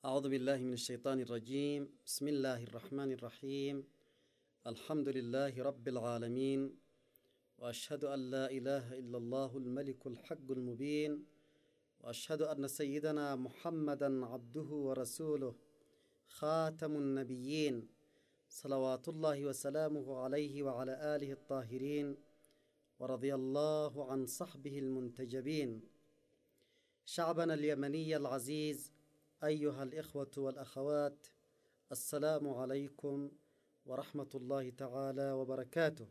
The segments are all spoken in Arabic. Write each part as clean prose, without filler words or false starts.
أعوذ بالله من الشيطان الرجيم. بسم الله الرحمن الرحيم. الحمد لله رب العالمين، وأشهد أن لا إله إلا الله الملك الحق المبين، وأشهد أن سيدنا محمدا عبده ورسوله خاتم النبيين، صلوات الله وسلامه عليه وعلى آله الطاهرين، ورضي الله عن صحبه المنتجبين. شعبنا اليمني العزيز، أيها الإخوة والأخوات، السلام عليكم ورحمة الله تعالى وبركاته.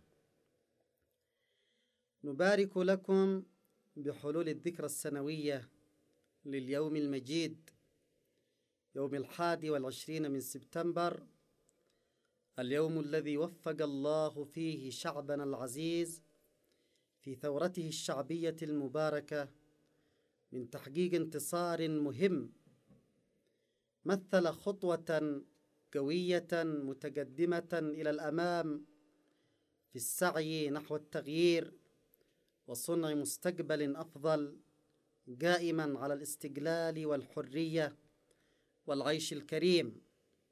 نبارك لكم بحلول الذكرى السنوية لليوم المجيد، يوم 21 من سبتمبر، اليوم الذي وفق الله فيه شعبنا العزيز في ثورته الشعبية المباركة من تحقيق انتصار مهم مثل خطوة قوية متقدمة إلى الأمام في السعي نحو التغيير وصنع مستقبل أفضل قائما على الاستقلال والحرية والعيش الكريم.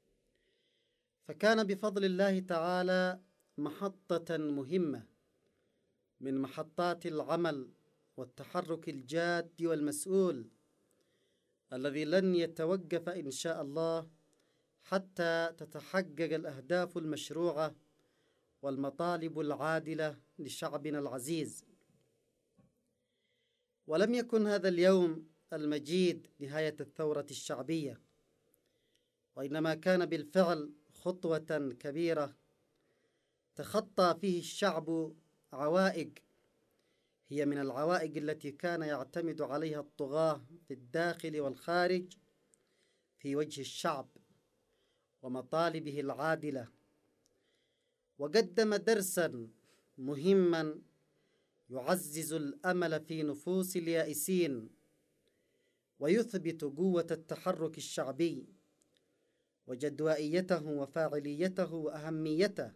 فكان بفضل الله تعالى محطة مهمة من محطات العمل والتحرك الجاد والمسؤول الذي لن يتوقف إن شاء الله حتى تتحقق الأهداف المشروعة والمطالب العادلة لشعبنا العزيز. ولم يكن هذا اليوم المجيد نهاية الثورة الشعبية، وإنما كان بالفعل خطوة كبيرة تخطى فيه الشعب عوائق هي من العوائق التي كان يعتمد عليها الطغاة في الداخل والخارج في وجه الشعب ومطالبه العادلة، وقدم درسا مهما يعزز الأمل في نفوس اليائسين ويثبت قوة التحرك الشعبي وجدوائيته وفاعليته وأهميته.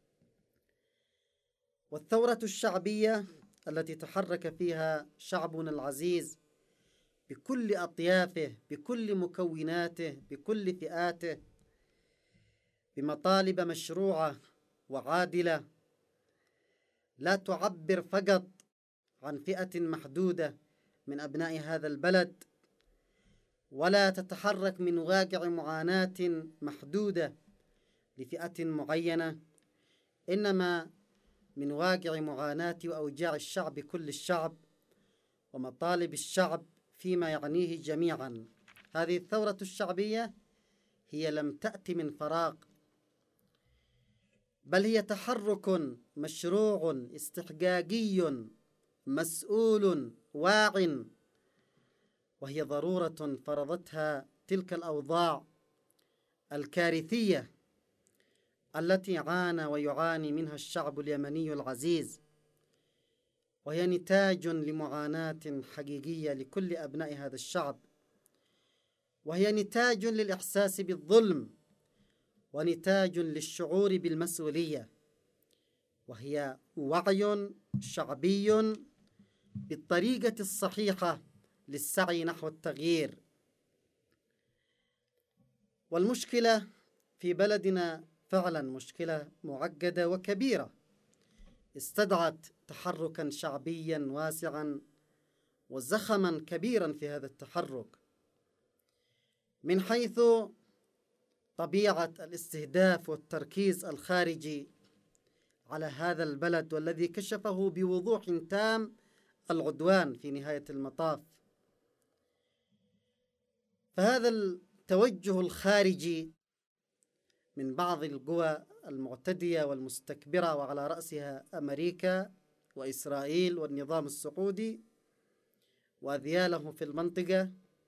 والثورة الشعبية التي تحرك فيها شعبنا العزيز بكل أطيافه، بكل مكوناته، بكل فئاته، بمطالب مشروعة وعادلة لا تعبر فقط عن فئة محدودة من أبناء هذا البلد، ولا تتحرك من واقع معاناة محدودة لفئة معينة، إنما من واقع معاناة وأوجاع الشعب، كل الشعب، ومطالب الشعب فيما يعنيه جميعا. هذه الثورة الشعبية هي لم تأتي من فراغ، بل هي تحرك مشروع استحقاقي مسؤول واع، وهي ضرورة فرضتها تلك الأوضاع الكارثية التي عانى ويعاني منها الشعب اليمني العزيز، وهي نتاج لمعاناة حقيقية لكل أبناء هذا الشعب، وهي نتاج للإحساس بالظلم، ونتاج للشعور بالمسؤولية، وهي وعي شعبي بالطريقة الصحيحة للسعي نحو التغيير. والمشكلة في بلدنا فعلا مشكلة معقدة وكبيرة استدعت تحركا شعبيا واسعا وزخما كبيرا في هذا التحرك، من حيث طبيعة الاستهداف والتركيز الخارجي على هذا البلد، والذي كشفه بوضوح تام العدوان في نهاية المطاف. فهذا التوجه الخارجي من بعض القوى المعتدية والمستكبرة، وعلى رأسها أمريكا وإسرائيل والنظام السعودي وأذياله في المنطقة،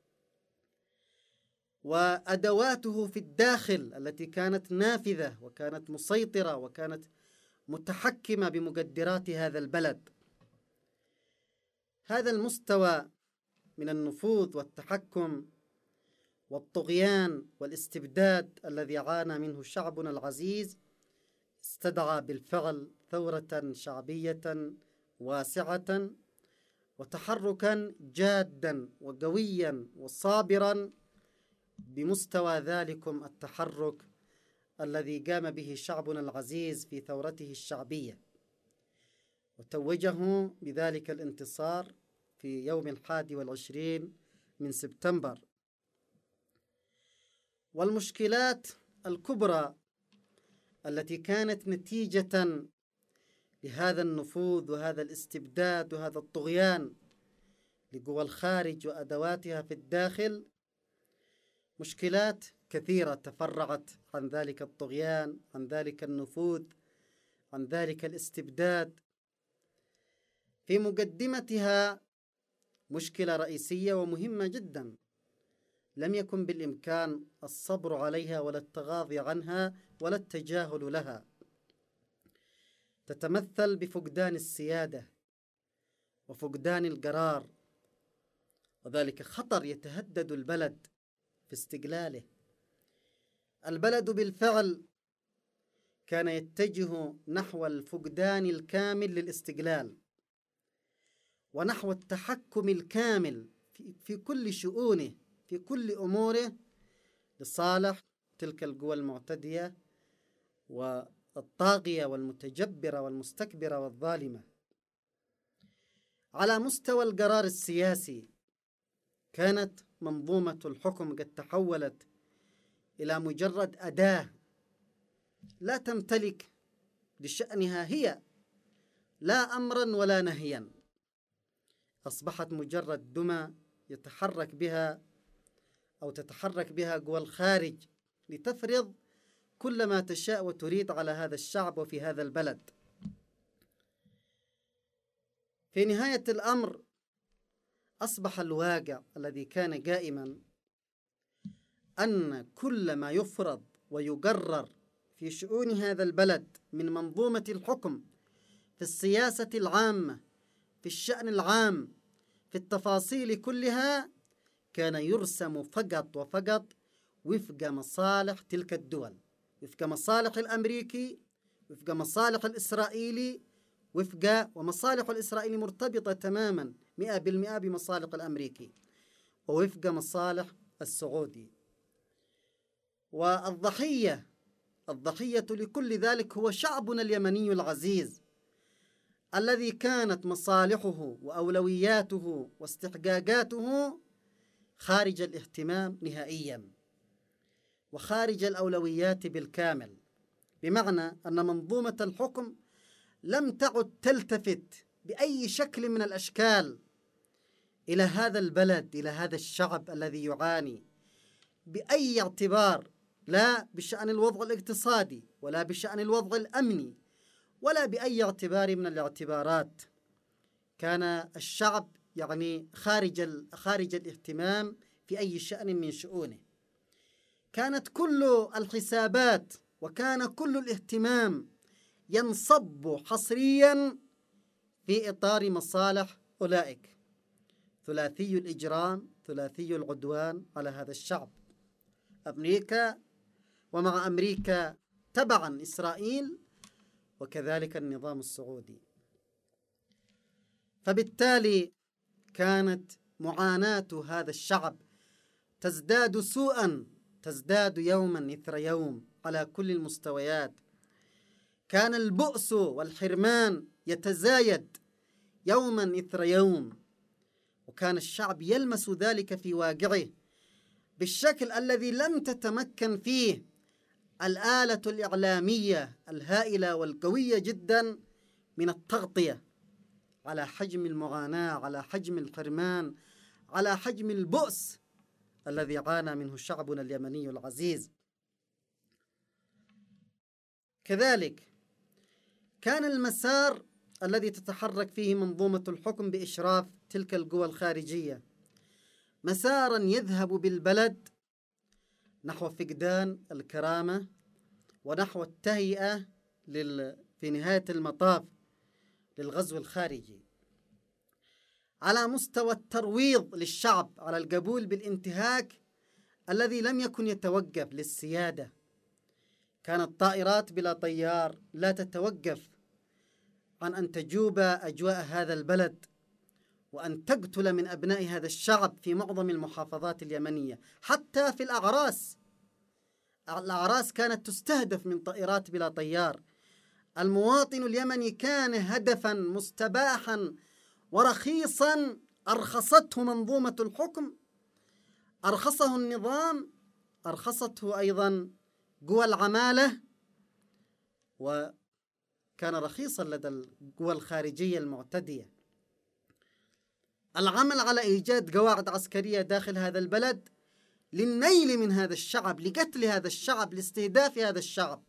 وأدواته في الداخل التي كانت نافذة وكانت مسيطرة وكانت متحكمة بمقدرات هذا البلد. هذا المستوى من النفوذ والتحكم والطغيان والاستبداد الذي عانى منه شعبنا العزيز استدعى بالفعل ثورة شعبية واسعة وتحركا جادا وقويا وصابرا بمستوى ذلكم التحرك الذي قام به شعبنا العزيز في ثورته الشعبية، وتوجه بذلك الانتصار في يوم 21 من سبتمبر. والمشكلات الكبرى التي كانت نتيجة لهذا النفوذ وهذا الاستبداد وهذا الطغيان لقوى الخارج وأدواتها في الداخل مشكلات كثيرة تفرعت عن ذلك الطغيان، عن ذلك النفوذ، عن ذلك الاستبداد. في مقدمتها مشكلة رئيسية ومهمة جدا لم يكن بالإمكان الصبر عليها ولا التغاضي عنها ولا التجاهل لها، تتمثل بفقدان السيادة وفقدان القرار، وذلك خطر يتهدد البلد في استقلاله. البلد بالفعل كان يتجه نحو الفقدان الكامل للاستقلال ونحو التحكم الكامل في كل شؤونه، في كل أموره، لصالح تلك القوى المعتدية والطاغية والمتجبرة والمستكبرة والظالمة. على مستوى القرار السياسي كانت منظومة الحكم قد تحولت إلى مجرد أداة لا تمتلك لشأنها هي لا أمرا ولا نهيا، أصبحت مجرد دمى يتحرك بها أو تتحرك بها قوى الخارج لتفرض كل ما تشاء وتريد على هذا الشعب وفي هذا البلد. في نهاية الأمر أصبح الواقع الذي كان قائما أن كل ما يفرض ويقرر في شؤون هذا البلد من منظومة الحكم، في السياسة العامة، في الشأن العام، في التفاصيل كلها، كان يرسم فقط وفقط وفق مصالح تلك الدول، وفق مصالح الأمريكي، وفق مصالح الإسرائيلي، ومصالح الإسرائيلي مرتبطة تماما 100% بمصالح الأمريكي، ووفق مصالح السعودي. والضحية لكل ذلك هو شعبنا اليمني العزيز، الذي كانت مصالحه وأولوياته واستحقاقاته خارج الاهتمام نهائيا وخارج الأولويات بالكامل، بمعنى أن منظومة الحكم لم تعد تلتفت بأي شكل من الأشكال إلى هذا البلد، إلى هذا الشعب الذي يعاني، بأي اعتبار، لا بشأن الوضع الاقتصادي ولا بشأن الوضع الأمني ولا بأي اعتبار من الاعتبارات. كان الشعب خارج الاهتمام في أي شأن من شؤونه. كانت كل الحسابات وكان كل الاهتمام ينصب حصريا في إطار مصالح أولئك، ثلاثي الإجرام، ثلاثي العدوان على هذا الشعب، أمريكا، ومع أمريكا تبعا إسرائيل، وكذلك النظام السعودي. فبالتالي كانت معاناة هذا الشعب تزداد سوءا، تزداد يوما إثر يوم على كل المستويات. كان البؤس والحرمان يتزايد يوما إثر يوم، وكان الشعب يلمس ذلك في واقعه بالشكل الذي لم تتمكن فيه الآلة الإعلامية الهائلة والقوية جدا من التغطية على حجم المعاناة، على حجم الحرمان، على حجم البؤس الذي عانى منه شعبنا اليمني العزيز. كذلك كان المسار الذي تتحرك فيه منظومة الحكم بإشراف تلك القوى الخارجية مسارا يذهب بالبلد نحو فقدان الكرامة ونحو التهيئة في نهاية المطاف للغزو الخارجي، على مستوى الترويض للشعب على القبول بالانتهاك الذي لم يكن يتوقف للسيادة. كانت طائرات بلا طيار لا تتوقف عن أن تجوب أجواء هذا البلد وأن تقتل من أبناء هذا الشعب في معظم المحافظات اليمنية، حتى في الأعراس. الأعراس كانت تستهدف من طائرات بلا طيار. المواطن اليمني كان هدفا مستباحا ورخيصا، أرخصته منظومة الحكم، أرخصه النظام، أرخصته أيضا قوى العمالة، وكان رخيصا لدى القوى الخارجية المعتدية. العمل على إيجاد قواعد عسكرية داخل هذا البلد للنيل من هذا الشعب، لقتل هذا الشعب، لاستهداف هذا الشعب.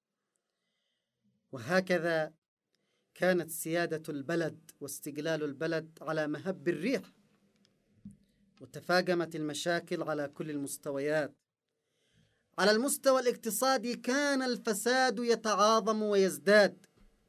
وهكذا كانت سيادة البلد واستقلال البلد على مهب الريح، وتفاقمت المشاكل على كل المستويات. على المستوى الاقتصادي كان الفساد يتعاظم ويزداد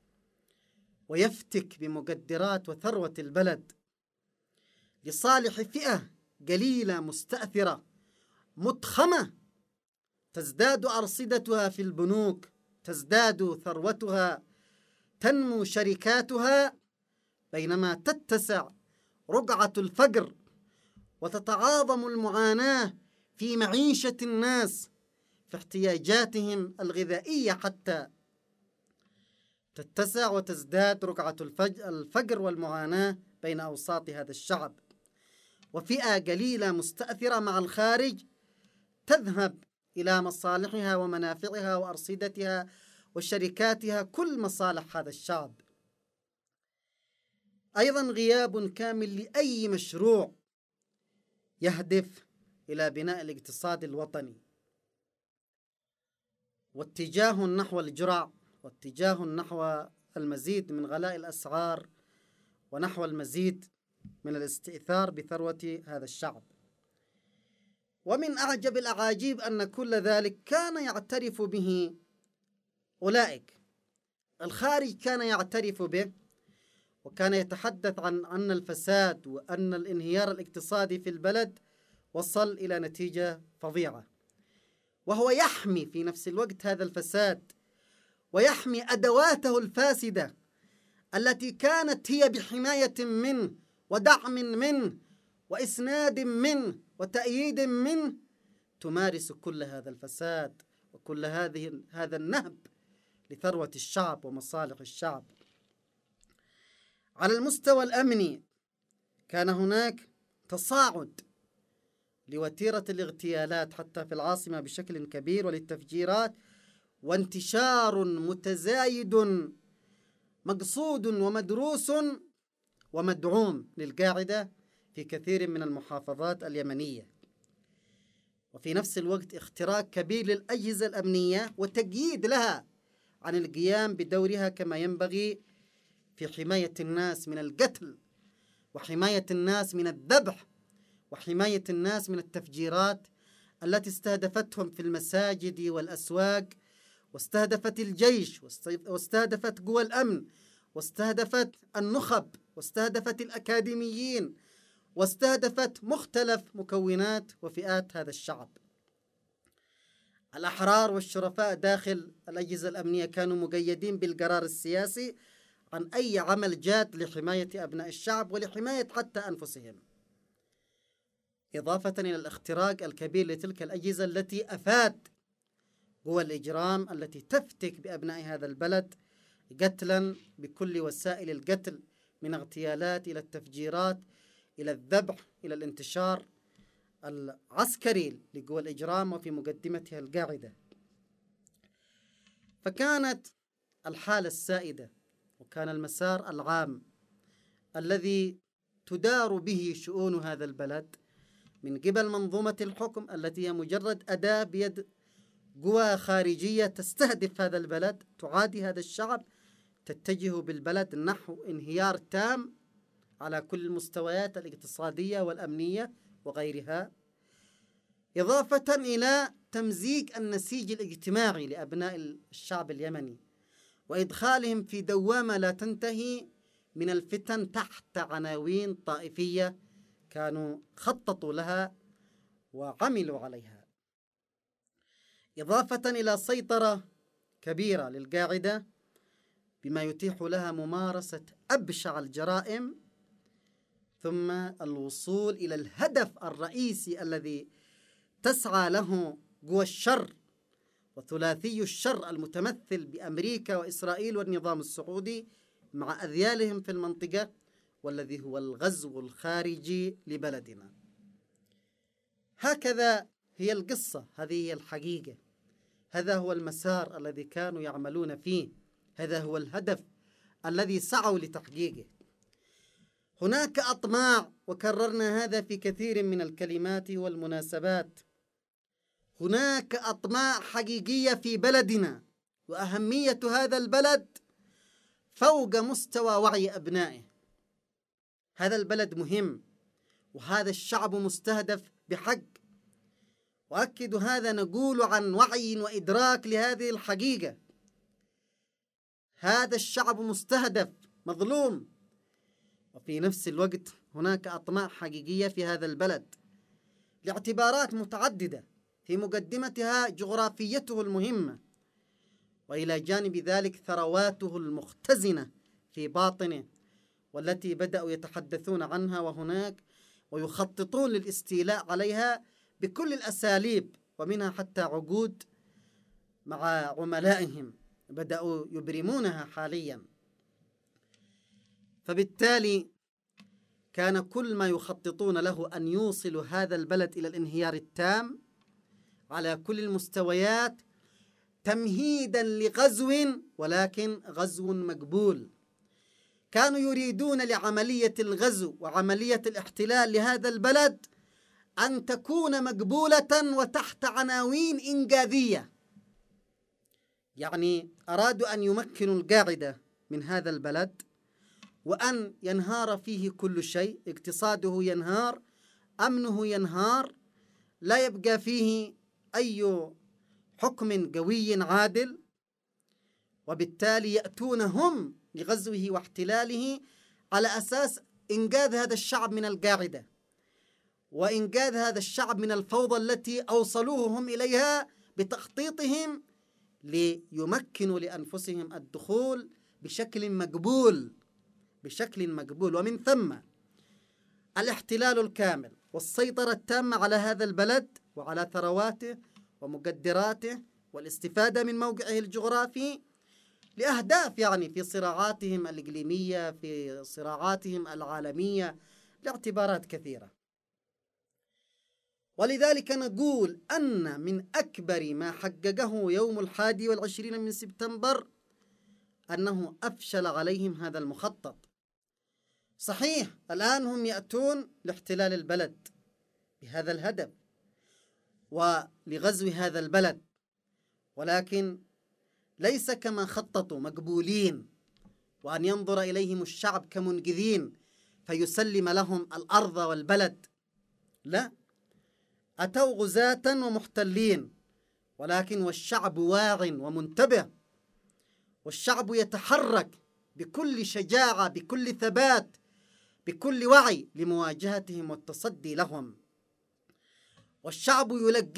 ويفتك بمقدرات وثروة البلد لصالح فئة قليلة مستأثرة مضخمة، تزداد أرصدتها في البنوك، تزداد ثروتها، تنمو شركاتها، بينما تتسع رقعة الفقر وتتعاظم المعاناة في معيشة الناس، في احتياجاتهم الغذائية حتى تتسع وتزداد رقعة الفقر والمعاناة بين أوساط هذا الشعب. وفئة قليلة مستأثرة مع الخارج تذهب إلى مصالحها ومنافعها وأرصدتها وشركاتها، كل مصالح هذا الشعب. أيضا غياب كامل لأي مشروع يهدف إلى بناء الاقتصاد الوطني، واتجاه نحو الجرع، واتجاه نحو المزيد من غلاء الأسعار، ونحو المزيد من الاستئثار بثروة هذا الشعب. ومن أعجب الأعاجيب أن كل ذلك كان يعترف به أولئك. الخارج كان يعترف به، وكان يتحدث عن أن الفساد وأن الانهيار الاقتصادي في البلد وصل إلى نتيجة فظيعة، وهو يحمي في نفس الوقت هذا الفساد، ويحمي أدواته الفاسدة التي كانت هي بحماية منه ودعم منه وإسناد منه وتأييد منه، تمارس كل هذا الفساد وكل هذا النهب لثروة الشعب ومصالح الشعب. على المستوى الأمني كان هناك تصاعد لوتيرة الاغتيالات حتى في العاصمة بشكل كبير، وللتفجيرات، وانتشار متزايد مقصود ومدروس ومدعوم للقاعدة في كثير من المحافظات اليمنية. وفي نفس الوقت اختراق كبير للأجهزة الأمنية وتقييد لها عن القيام بدورها كما ينبغي في حماية الناس من القتل، وحماية الناس من الذبح، وحماية الناس من التفجيرات التي استهدفتهم في المساجد والأسواق، واستهدفت الجيش، واستهدفت قوى الأمن، واستهدفت النخب، واستهدفت الأكاديميين، واستهدفت مختلف مكونات وفئات هذا الشعب. الأحرار والشرفاء داخل الأجهزة الأمنية كانوا مقيدين بالقرار السياسي عن أي عمل جاد لحماية أبناء الشعب ولحماية حتى أنفسهم، إضافة إلى الاختراق الكبير لتلك الأجهزة التي أفاد قوى الإجرام التي تفتك بأبناء هذا البلد قتلا بكل وسائل القتل، من اغتيالات إلى التفجيرات إلى الذبح إلى الانتشار العسكري لقوى الإجرام، وفي مقدمتها القاعدة. فكانت الحالة السائدة وكان المسار العام الذي تدار به شؤون هذا البلد من قبل منظومة الحكم التي هي مجرد أداة بيد قوى خارجية تستهدف هذا البلد، تعادي هذا الشعب، تتجه بالبلد نحو انهيار تام على كل المستويات الاقتصادية والأمنية وغيرها، إضافة إلى تمزيق النسيج الاجتماعي لأبناء الشعب اليمني وإدخالهم في دوامة لا تنتهي من الفتن تحت عناوين طائفية كانوا خططوا لها وعملوا عليها، إضافة إلى سيطرة كبيرة للقاعدة بما يتيح لها ممارسة أبشع الجرائم ثم الوصول إلى الهدف الرئيسي الذي تسعى له قوى الشر وثلاثي الشر المتمثل بأمريكا وإسرائيل والنظام السعودي مع أذيالهم في المنطقة، والذي هو الغزو الخارجي لبلدنا. هكذا هي القصة، هذه هي الحقيقة، هذا هو المسار الذي كانوا يعملون فيه، هذا هو الهدف الذي سعوا لتحقيقه. هناك أطماع، وكررنا هذا في كثير من الكلمات والمناسبات، هناك أطماع حقيقية في بلدنا، وأهمية هذا البلد فوق مستوى وعي أبنائه. هذا البلد مهم، وهذا الشعب مستهدف بحق، وأكد هذا نقول عن وعي وإدراك لهذه الحقيقة. هذا الشعب مستهدف مظلوم، وفي نفس الوقت هناك أطماع حقيقية في هذا البلد لاعتبارات متعددة، في مقدمتها جغرافيته المهمة، وإلى جانب ذلك ثرواته المختزنة في باطنه، والتي بدأوا يتحدثون عنها وهناك ويخططون للاستيلاء عليها بكل الأساليب، ومنها حتى عقود مع عملائهم بدأوا يبرمونها حاليا. فبالتالي كان كل ما يخططون له أن يوصلوا هذا البلد إلى الانهيار التام على كل المستويات، تمهيدا لغزو، ولكن غزو مقبول. كانوا يريدون لعملية الغزو وعملية الاحتلال لهذا البلد أن تكون مقبولة وتحت عناوين إنقاذية، يعني أرادوا أن يمكنوا القاعدة من هذا البلد، وأن ينهار فيه كل شيء، اقتصاده ينهار، أمنه ينهار، لا يبقى فيه أي حكم قوي عادل، وبالتالي يأتون هم لغزوه واحتلاله على أساس إنقاذ هذا الشعب من القاعدة، وإنقاذ هذا الشعب من الفوضى التي أوصلوه هم إليها بتخطيطهم ليمكنوا لأنفسهم الدخول بشكل مقبول، ومن ثم الاحتلال الكامل والسيطرة التامة على هذا البلد وعلى ثرواته ومقدراته، والاستفادة من موقعه الجغرافي لأهداف، يعني في صراعاتهم الإقليمية، في صراعاتهم العالمية، لاعتبارات كثيرة. ولذلك نقول أن من أكبر ما حققه يوم 21 من سبتمبر أنه أفشل عليهم هذا المخطط. صحيح الآن هم يأتون لاحتلال البلد بهذا الهدف ولغزو هذا البلد، ولكن ليس كما خططوا مقبولين، وأن ينظر إليهم الشعب كمنقذين فيسلم لهم الأرض والبلد. لا، أتوا غزاة ومحتلين، ولكن والشعب واع ومنتبه، والشعب يتحرك بكل شجاعة، بكل ثبات، بكل وعي لمواجهتهم والتصدي لهم. والشعب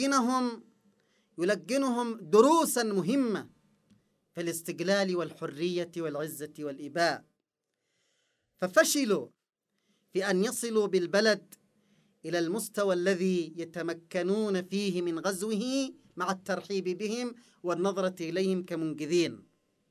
يلقنهم دروسا مهمة في الاستقلال والحرية والعزة والإباء، ففشلوا في أن يصلوا بالبلد إلى المستوى الذي يتمكنون فيه من غزوه مع الترحيب بهم والنظرة إليهم كمنقذين.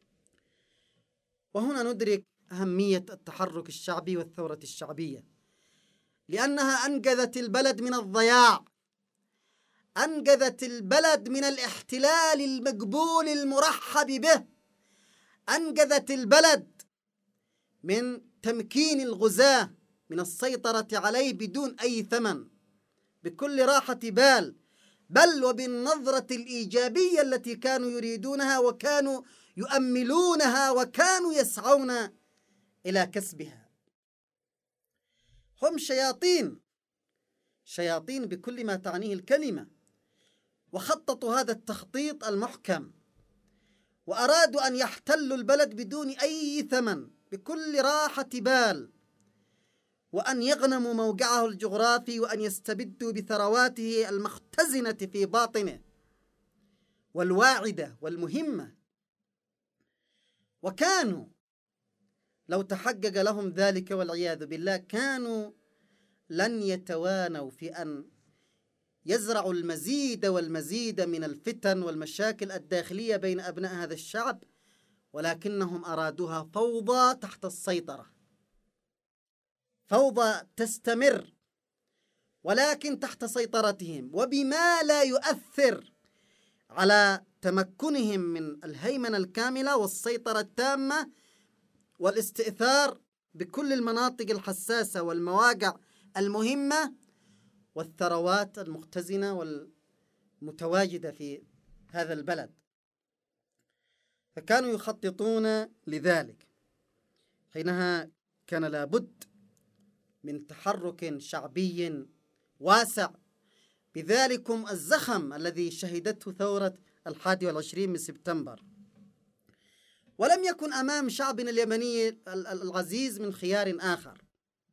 وهنا ندرك أهمية التحرك الشعبي والثورة الشعبية، لأنها أنقذت البلد من الضياع، أنقذت البلد من الاحتلال المقبول المرحب به، أنقذت البلد من تمكين الغزاة من السيطرة عليه بدون أي ثمن، بكل راحة بل وبالنظرة الإيجابية التي كانوا يريدونها وكانوا يؤملونها وكانوا يسعون إلى كسبها. هم شياطين بكل ما تعنيه الكلمة، وخططوا هذا التخطيط المحكم، وأرادوا أن يحتلوا البلد بدون أي ثمن بكل راحة بال، وأن يغنموا موقعه الجغرافي، وأن يستبدوا بثرواته المختزنة في باطنه والواعدة والمهمة. وكانوا لو تحقق لهم ذلك والعياذ بالله كانوا لن يتوانوا في أن يزرعوا المزيد والمزيد من الفتن والمشاكل الداخلية بين أبناء هذا الشعب، ولكنهم أرادوها فوضى تحت السيطرة، فوضى تستمر ولكن تحت سيطرتهم، وبما لا يؤثر على تمكنهم من الهيمنة الكاملة والسيطرة التامة والاستئثار بكل المناطق الحساسة والمواقع المهمة والثروات المختزنة والمتواجدة في هذا البلد. فكانوا يخططون لذلك. حينها كان لابد من تحرك شعبي واسع بذلكم الزخم الذي شهدته ثورة 21 من سبتمبر. ولم يكن أمام شعبنا اليمني العزيز من خيار آخر.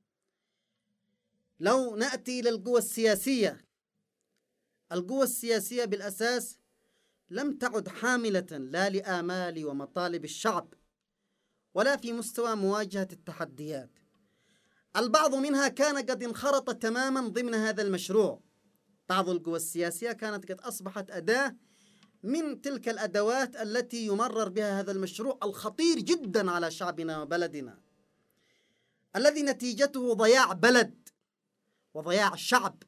لو نأتي إلى القوى السياسية، القوى السياسية بالأساس لم تعد حاملة لا لآمال ومطالب الشعب ولا في مستوى مواجهة التحديات. البعض منها كان قد انخرط تماما ضمن هذا المشروع. بعض القوى السياسية كانت قد أصبحت أداة من تلك الأدوات التي يمرر بها هذا المشروع الخطير جدا على شعبنا وبلدنا، الذي نتيجته ضياع بلد وضياع شعب.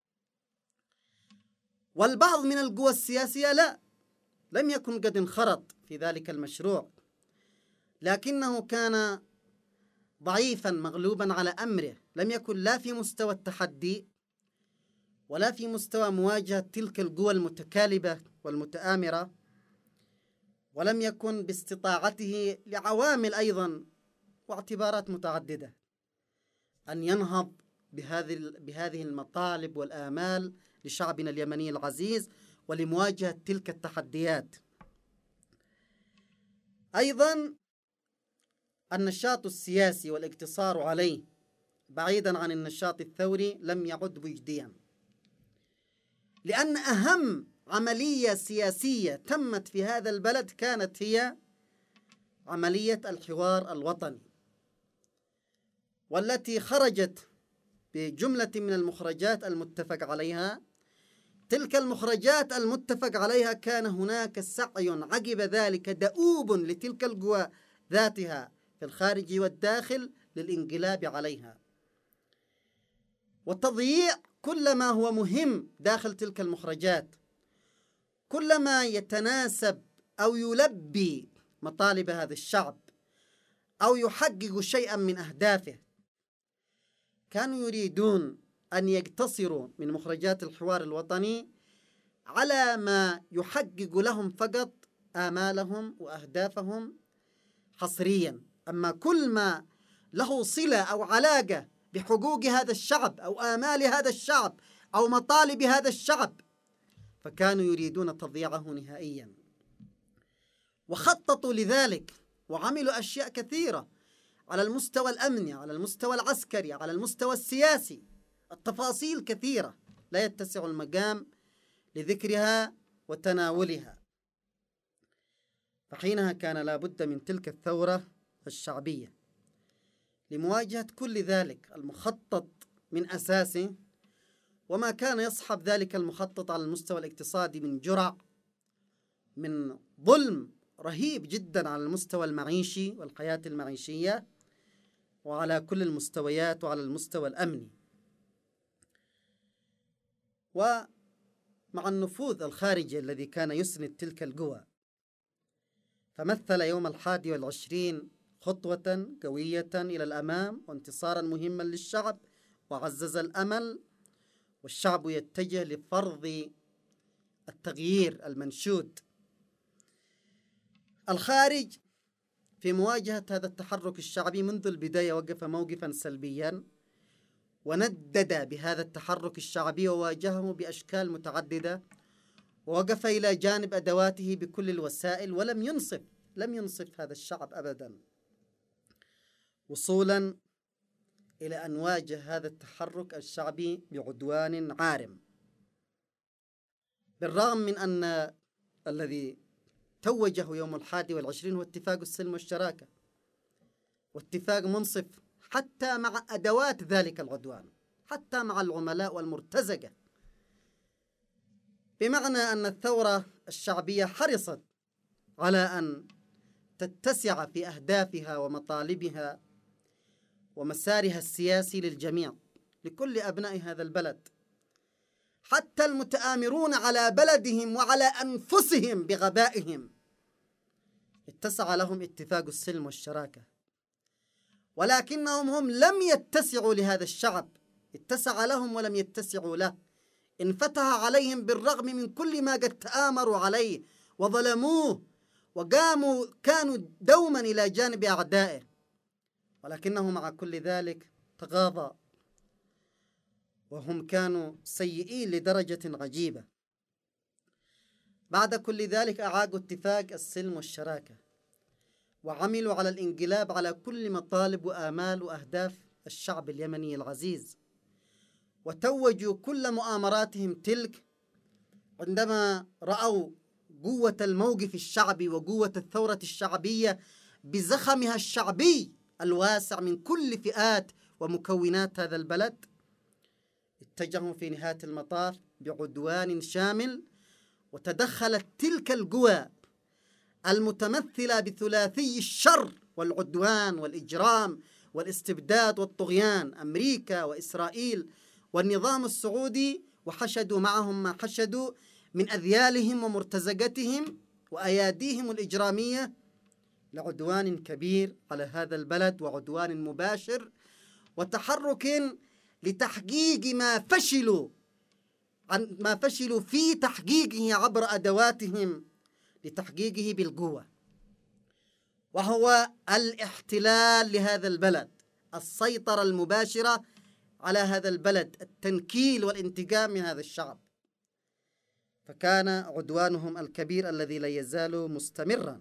والبعض من القوى السياسية لم يكن قد انخرط في ذلك المشروع، لكنه كان ضعيفا مغلوبا على أمره، لم يكن لا في مستوى التحدي ولا في مستوى مواجهة تلك القوى المتكالبة والمتآمرة، ولم يكن باستطاعته لعوامل أيضا واعتبارات متعددة أن ينهض بهذه المطالب والآمال لشعبنا اليمني العزيز ولمواجهة تلك التحديات. أيضا النشاط السياسي والاقتصار عليه بعيدا عن النشاط الثوري لم يعد مجديا، لأن أهم عملية سياسية تمت في هذا البلد كانت هي عملية الحوار الوطني، والتي خرجت بجملة من المخرجات المتفق عليها. تلك المخرجات المتفق عليها كان هناك سعي عقب ذلك دؤوب لتلك القوى ذاتها في الخارج والداخل للانقلاب عليها وتضييع كل ما هو مهم داخل تلك المخرجات، كل ما يتناسب أو يلبي مطالب هذا الشعب أو يحقق شيئا من أهدافه. كانوا يريدون أن يقتصروا من مخرجات الحوار الوطني على ما يحقق لهم فقط آمالهم وأهدافهم حصريا، أما كل ما له صلة أو علاقة بحقوق هذا الشعب أو آمال هذا الشعب أو مطالب هذا الشعب فكانوا يريدون تضييعه نهائيا. وخططوا لذلك وعملوا أشياء كثيرة على المستوى الأمني، على المستوى العسكري، على المستوى السياسي، التفاصيل كثيرة لا يتسع المقام لذكرها وتناولها. فحينها كان لابد من تلك الثورة الشعبية لمواجهة كل ذلك المخطط من أساسه، وما كان يصحب ذلك المخطط على المستوى الاقتصادي من جرع، من ظلم رهيب جدا على المستوى المعيشي والحياة المعيشية وعلى كل المستويات وعلى المستوى الأمني. ومع النفوذ الخارجي الذي كان يسند تلك القوى، فمثل يوم 21 خطوة قوية إلى الأمام وانتصارا مهما للشعب، وعزز الأمل، والشعب يتجه لفرض التغيير المنشود. الخارج في مواجهة هذا التحرك الشعبي منذ البداية وقف موقفا سلبيا وندد بهذا التحرك الشعبي وواجهه بأشكال متعددة، ووقف إلى جانب أدواته بكل الوسائل ولم ينصف هذا الشعب أبدا، وصولا إلى أن واجه هذا التحرك الشعبي بعدوان عارم. بالرغم من أن الذي توجه يوم 21 هو اتفاق السلم والشراكة، واتفاق منصف حتى مع أدوات ذلك العدوان، حتى مع العملاء والمرتزقة، بمعنى أن الثورة الشعبية حرصت على أن تتسع في أهدافها ومطالبها ومسارها السياسي للجميع، لكل أبناء هذا البلد، حتى المتآمرون على بلدهم وعلى أنفسهم بغبائهم اتسع لهم اتفاق السلم والشراكة، ولكنهم هم لم يتسعوا لهذا الشعب، اتسع لهم ولم يتسعوا له، انفتح عليهم بالرغم من كل ما قد تآمروا عليه وظلموه وقاموا كانوا دوما إلى جانب أعدائه، ولكنه مع كل ذلك تغاضى، وهم كانوا سيئين لدرجة عجيبة. بعد كل ذلك أعادوا اتفاق السلم والشراكة، وعملوا على الانقلاب على كل مطالب وآمال وأهداف الشعب اليمني العزيز، وتوجوا كل مؤامراتهم تلك عندما رأوا قوة الموقف الشعبي وقوة الثورة الشعبية بزخمها الشعبي الواسع من كل فئات ومكونات هذا البلد، اتجهوا في نهاية المطاف بعدوان شامل، وتدخلت تلك القوى المتمثلة بثلاثي الشر والعدوان والإجرام والاستبداد والطغيان، أمريكا وإسرائيل والنظام السعودي، وحشدوا معهم ما حشدوا من أذيالهم ومرتزقتهم وأياديهم الإجرامية لعدوان كبير على هذا البلد، وعدوان مباشر وتحرك لتحقيق ما فشلوا في تحقيقه عبر أدواتهم لتحقيقه بالقوة، وهو الاحتلال لهذا البلد، السيطرة المباشرة على هذا البلد، التنكيل والانتقام من هذا الشعب. فكان عدوانهم الكبير الذي لا يزال مستمرا.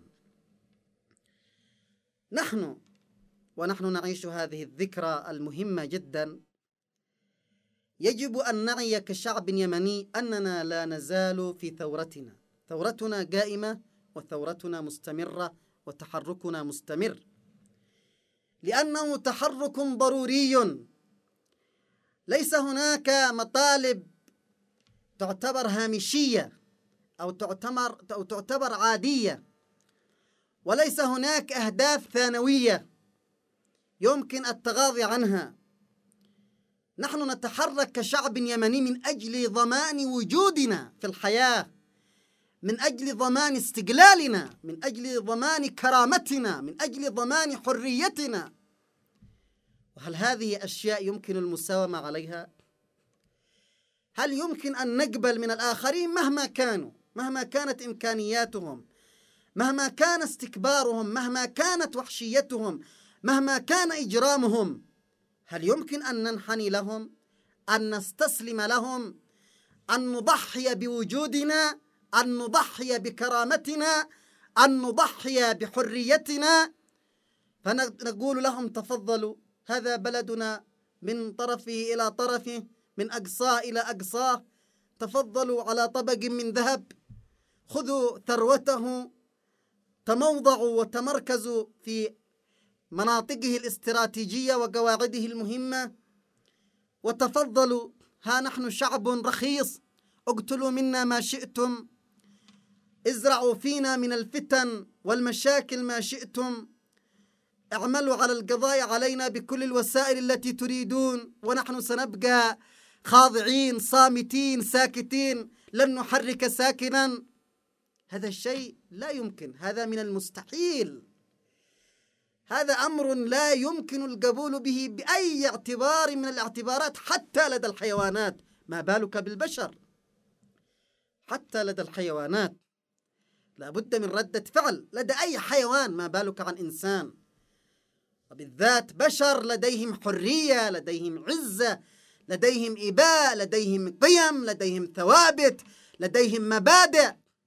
ونحن نعيش هذه الذكرى المهمة جدا، يجب أن نعي كشعب يمني أننا لا نزال في ثورتنا قائمة، وثورتنا مستمرة، وتحركنا مستمر، لأنه تحرك ضروري. ليس هناك مطالب تعتبر هامشية أو تعتبر عادية، وليس هناك أهداف ثانوية يمكن التغاضي عنها. نحن نتحرك كشعب يمني من أجل ضمان وجودنا في الحياة، من أجل ضمان استقلالنا، من أجل ضمان كرامتنا، من أجل ضمان حريتنا. وهل هذه أشياء يمكن المساومة عليها؟ هل يمكن أن نقبل من الآخرين مهما كانوا، مهما كانت إمكانياتهم، مهما كان استكبارهم، مهما كانت وحشيتهم، مهما كان إجرامهم؟ هل يمكن أن ننحني لهم، أن نستسلم لهم، أن نضحي بوجودنا، أن نضحي بكرامتنا، أن نضحي بحريتنا؟ فنقول لهم تفضلوا، هذا بلدنا من طرفه إلى طرفه، من أقصاه إلى أقصاه، تفضلوا على طبق من ذهب، خذوا ثروته، تموضعوا وتمركزوا في مناطقه الاستراتيجية وقواعده المهمة، وتفضلوا، ها نحن شعب رخيص، اقتلوا منا ما شئتم، ازرعوا فينا من الفتن والمشاكل ما شئتم، اعملوا على القضاء علينا بكل الوسائل التي تريدون، ونحن سنبقى خاضعين صامتين ساكتين، لن نحرك ساكنا. هذا الشيء لا يمكن، هذا من المستحيل، هذا أمر لا يمكن القبول به بأي اعتبار من الاعتبارات، حتى لدى الحيوانات، ما بالك بالبشر؟ حتى لدى الحيوانات لا بد من ردة فعل، لدى أي حيوان، ما بالك عن إنسان؟ وبالذات بشر لديهم حرية، لديهم عزة، لديهم إباء، لديهم قيم، لديهم ثوابت، لديهم مبادئ.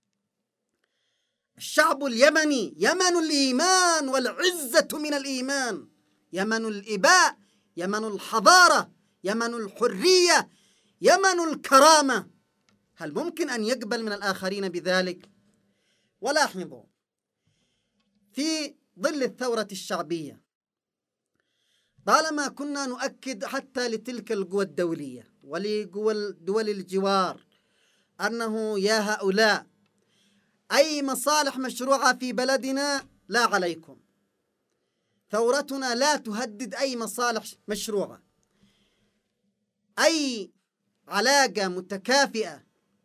الشعب اليمني يمن الإيمان والعزة من الإيمان، يمن الإباء، يمن الحضارة، يمن الحرية، يمن الكرامة. هل ممكن أن يقبل من الآخرين بذلك؟ ولاحظوا، في ظل الثورة الشعبية طالما كنا نؤكد حتى لتلك القوى الدولية ولقوى دول الجوار أنه يا هؤلاء أي مصالح مشروعة في بلدنا لا عليكم، ثورتنا لا تهدد أي مصالح مشروعة، أي علاقة متكافئة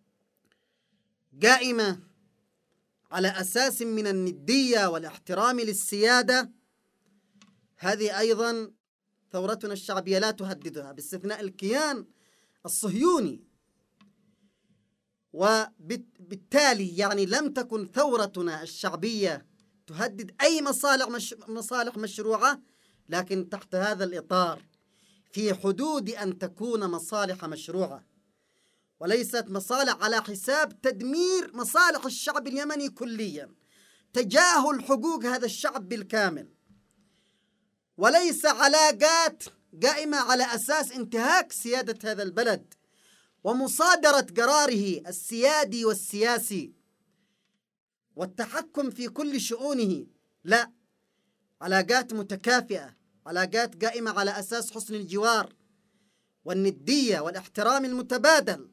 قائمة على أساس من الندية والاحترام للسيادة، هذه أيضا ثورتنا الشعبية لا تهددها، باستثناء الكيان الصهيوني. وبالتالي يعني لم تكن ثورتنا الشعبية تهدد أي مصالح مشروعة، لكن تحت هذا الإطار في حدود أن تكون مصالح مشروعة، وليست مصالح على حساب تدمير مصالح الشعب اليمني كليا، تجاهل حقوق هذا الشعب بالكامل، وليس علاقات قائمة على أساس انتهاك سيادة هذا البلد ومصادرة قراره السيادي والسياسي والتحكم في كل شؤونه، لا، علاقات متكافئة، علاقات قائمة على أساس حسن الجوار والندية والاحترام المتبادل.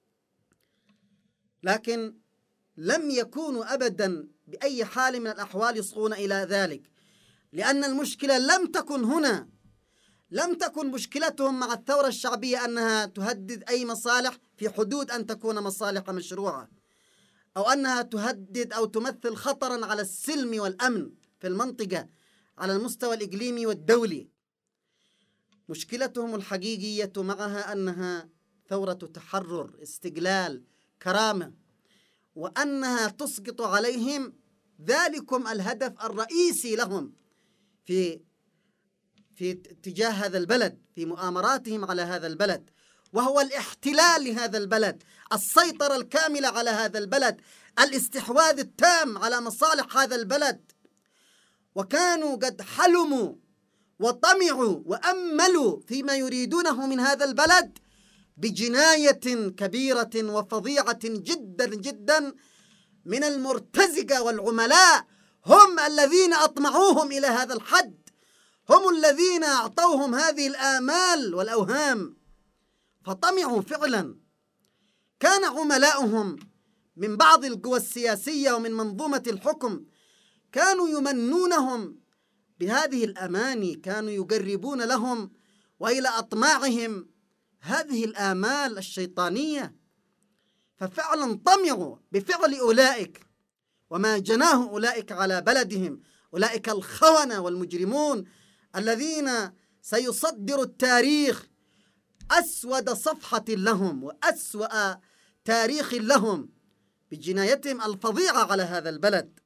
لكن لم يكونوا أبدا بأي حال من الأحوال يصغون إلى ذلك، لأن المشكلة لم تكن هنا، لم تكن مشكلتهم مع الثورة الشعبية أنها تهدد أي مصالح في حدود أن تكون مصالح مشروعة، أو أنها تهدد أو تمثل خطرا على السلم والأمن في المنطقة على المستوى الإقليمي والدولي. مشكلتهم الحقيقية معها أنها ثورة تحرر، استقلال، كرامة، وأنها تسقط عليهم ذلكم الهدف الرئيسي لهم في اتجاه هذا البلد، في مؤامراتهم على هذا البلد، وهو الاحتلال لهذا البلد، السيطرة الكاملة على هذا البلد، الاستحواذ التام على مصالح هذا البلد. وكانوا قد حلموا وطمعوا وأملوا فيما يريدونه من هذا البلد بجناية كبيرة وفظيعة جدا جدا من المرتزقة والعملاء، هم الذين أطمعوهم إلى هذا الحد، هم الذين أعطوهم هذه الآمال والأوهام، فطمعوا فعلا. كان عملاؤهم من بعض القوى السياسية ومن منظومة الحكم كانوا يمنونهم بهذه الأماني، كانوا يقربون لهم وإلى أطماعهم هذه الآمال الشيطانية، ففعلا طمعوا بفعل أولئك وما جناه أولئك على بلدهم، أولئك الخونة والمجرمون الذين سيصدر التاريخ أسود صفحة لهم وأسوأ تاريخ لهم بجنايتهم الفظيعة على هذا البلد.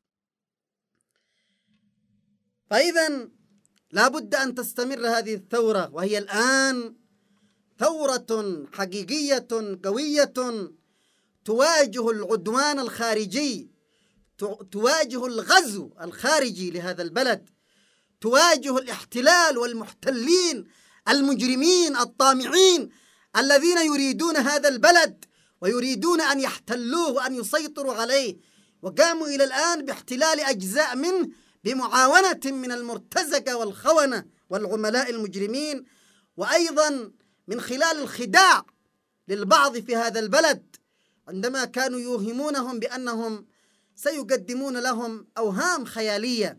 فإذا لا بد أن تستمر هذه الثورة، وهي الآن ثورة حقيقية قوية تواجه العدوان الخارجي، تواجه الغزو الخارجي لهذا البلد، تواجه الاحتلال والمحتلين المجرمين الطامعين الذين يريدون هذا البلد ويريدون أن يحتلوه وأن يسيطروا عليه، وقاموا إلى الآن باحتلال أجزاء منه بمعاونة من المرتزقة والخونة والعملاء المجرمين، وأيضا من خلال الخداع للبعض في هذا البلد عندما كانوا يوهمونهم بأنهم سيقدمون لهم أوهام خيالية.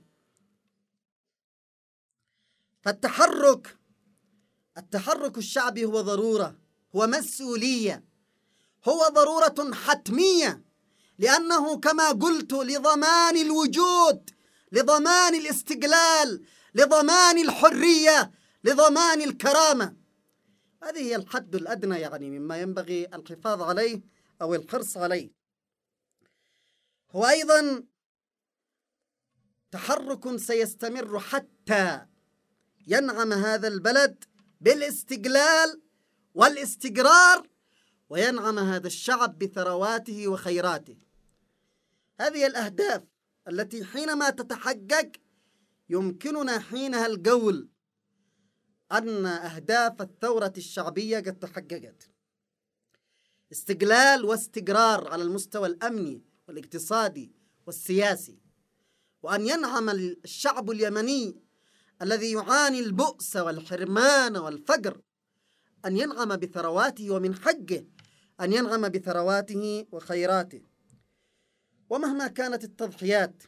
فالتحرك الشعبي هو ضرورة، هو مسؤولية، هو ضرورة حتمية، لأنه كما قلت لضمان الوجود، لضمان الاستقلال، لضمان الحرية، لضمان الكرامة. هذه هي الحد الأدنى يعني مما ينبغي الحفاظ عليه أو الحرص عليه. هو أيضا تحرك سيستمر حتى ينعم هذا البلد بالاستقلال والاستقرار، وينعم هذا الشعب بثرواته وخيراته. هذه الأهداف التي حينما تتحقق يمكننا حينها القول أن أهداف الثورة الشعبية قد تحققت: استقلال واستقرار على المستوى الأمني والاقتصادي والسياسي، وأن ينعم الشعب اليمني الذي يعاني البؤس والحرمان والفقر أن ينعم بثرواته، ومن حقه أن ينعم بثرواته وخيراته. ومهما كانت التضحيات،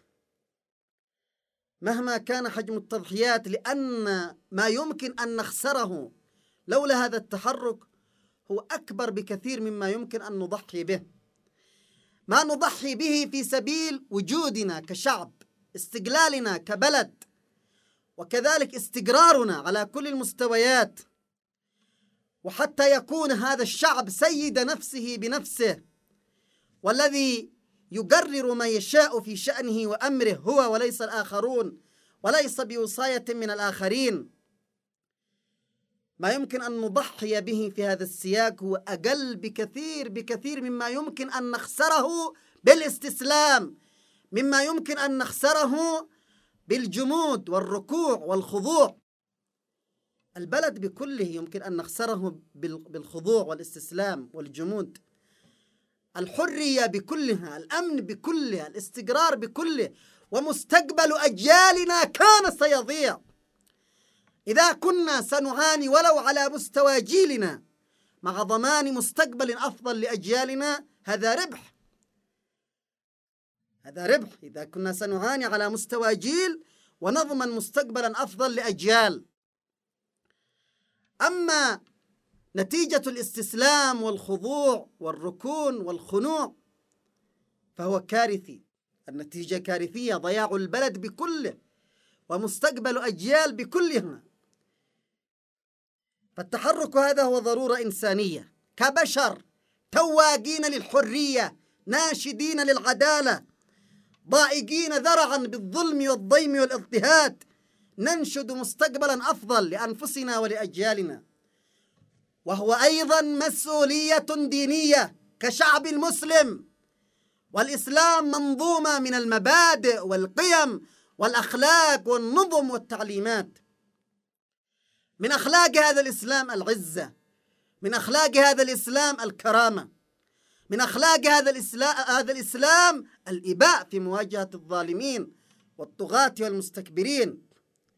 مهما كان حجم التضحيات، لأن ما يمكن أن نخسره لولا هذا التحرك هو أكبر بكثير مما يمكن أن نضحي به. ما نضحي به في سبيل وجودنا كشعب، استقلالنا كبلد، وكذلك استقرارنا على كل المستويات، وحتى يكون هذا الشعب سيد نفسه بنفسه، والذي يقرر ما يشاء في شأنه وأمره هو وليس الآخرون، وليس بوصاية من الآخرين. ما يمكن أن نضحي به في هذا السياق هو أقل بكثير مما يمكن أن نخسره بالاستسلام، مما يمكن أن نخسره بالجمود والركوع والخضوع. البلد بكله يمكن أن نخسره بالخضوع والاستسلام والجمود. الحرية بكلها، الأمن بكلها، الاستقرار بكله، ومستقبل أجيالنا كان سيضيع إذا كنا سنعاني ولو على مستوى جيلنا مع ضمان مستقبل أفضل لأجيالنا. هذا ربح، هذا ربح إذا كنا سنعاني على مستوى جيل ونضمن مستقبلا أفضل لأجيال. أما نتيجة الاستسلام والخضوع والركون والخنوع فهو كارثي، النتيجة كارثية، ضياع البلد بكله ومستقبل أجيال بكلها. فالتحرك هذا هو ضرورة إنسانية، كبشر تواقين للحرية، ناشدين للعدالة، ضائقين ذرعا بالظلم والضيم والاضطهاد، ننشد مستقبلا أفضل لأنفسنا ولأجيالنا. وهو أيضا مسؤولية دينية كشعب المسلم، والإسلام منظومة من المبادئ والقيم والأخلاق والنظم والتعليمات. من أخلاق هذا الإسلام العزة، من أخلاق هذا الإسلام الكرامة، من أخلاق هذا الإسلام الإباء في مواجهة الظالمين والطغاة والمستكبرين.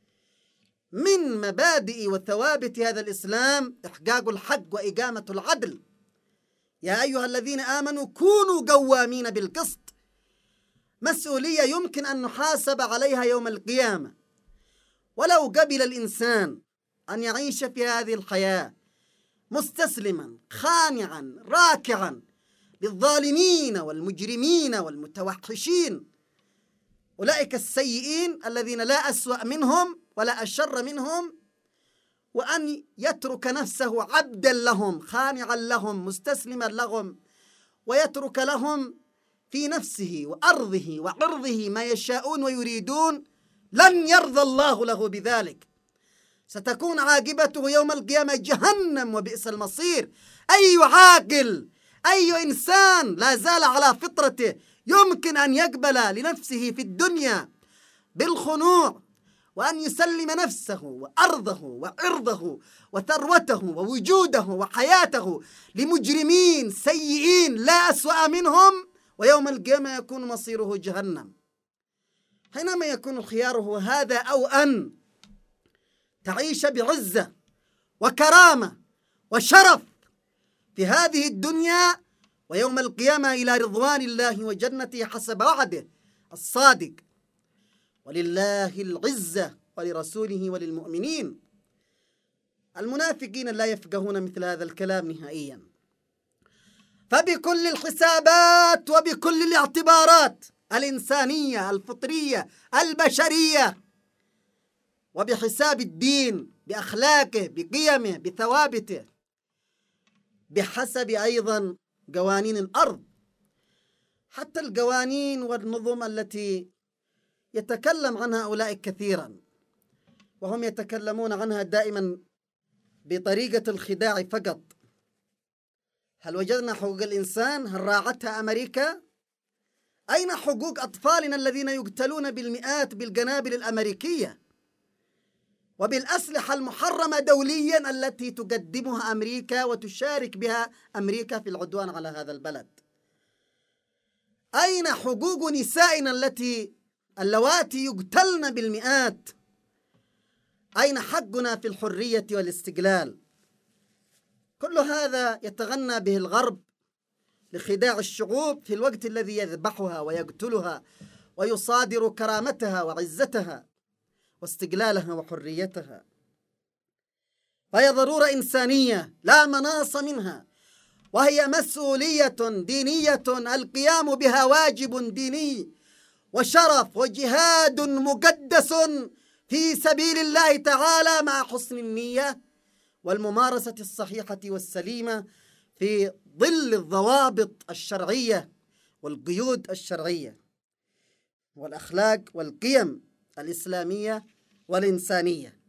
من مبادئ وثوابت هذا الإسلام إحقاق الحق وإقامة العدل. يا أيها الذين آمنوا كونوا قوامين بالقسط، مسؤولية يمكن أن نحاسب عليها يوم القيامة. ولو قبل الإنسان أن يعيش في هذه الحياة مستسلما خانعا راكعا للظالمين والمجرمين والمتوحشين، أولئك السيئين الذين لا أسوأ منهم ولا أشر منهم، وأن يترك نفسه عبدا لهم خانعا لهم مستسلما لهم، ويترك لهم في نفسه وأرضه وعرضه ما يشاءون ويريدون، لن يرضى الله له بذلك. ستكون عاقبته يوم القيامة جهنم وبئس المصير. أي عاقل، أي إنسان لا زال على فطرته يمكن أن يقبل لنفسه في الدنيا بالخنوع، وأن يسلم نفسه وأرضه وعرضه وثروته ووجوده وحياته لمجرمين سيئين لا أسوأ منهم، ويوم القيامة يكون مصيره جهنم. حينما يكون خياره هذا أو أن تعيش بعزة وكرامة وشرف في هذه الدنيا، ويوم القيامة إلى رضوان الله وجنته حسب وعده الصادق. ولله العزة ولرسوله وللمؤمنين. المنافقين لا يفقهون مثل هذا الكلام نهائيا. فبكل الحسابات وبكل الاعتبارات الإنسانية الفطرية البشرية، وبحساب الدين بأخلاقه بقيمه بثوابته، بحسب أيضا قوانين الأرض، حتى القوانين والنظم التي يتكلم عنها أولئك كثيرا، وهم يتكلمون عنها دائما بطريقة الخداع فقط. هل وجدنا حقوق الإنسان؟ هل راعتها أمريكا؟ أين حقوق أطفالنا الذين يقتلون بالمئات بالقنابل الأمريكية وبالأسلحة المحرمة دوليا التي تقدمها أمريكا وتشارك بها أمريكا في العدوان على هذا البلد؟ أين حقوق نسائنا اللواتي يقتلن بالمئات أين حقنا في الحرية والاستقلال؟ كل هذا يتغنى به الغرب لخداع الشعوب في الوقت الذي يذبحها ويقتلها ويصادر كرامتها وعزتها واستقلالها وحريتها. فهي ضرورة إنسانية لا مناص منها، وهي مسؤولية دينية القيام بها واجب ديني وشرف وجهاد مقدس في سبيل الله تعالى، مع حسن النية والممارسة الصحيحة والسليمة في ظل الضوابط الشرعية والقيود الشرعية والأخلاق والقيم الإسلامية والإنسانية.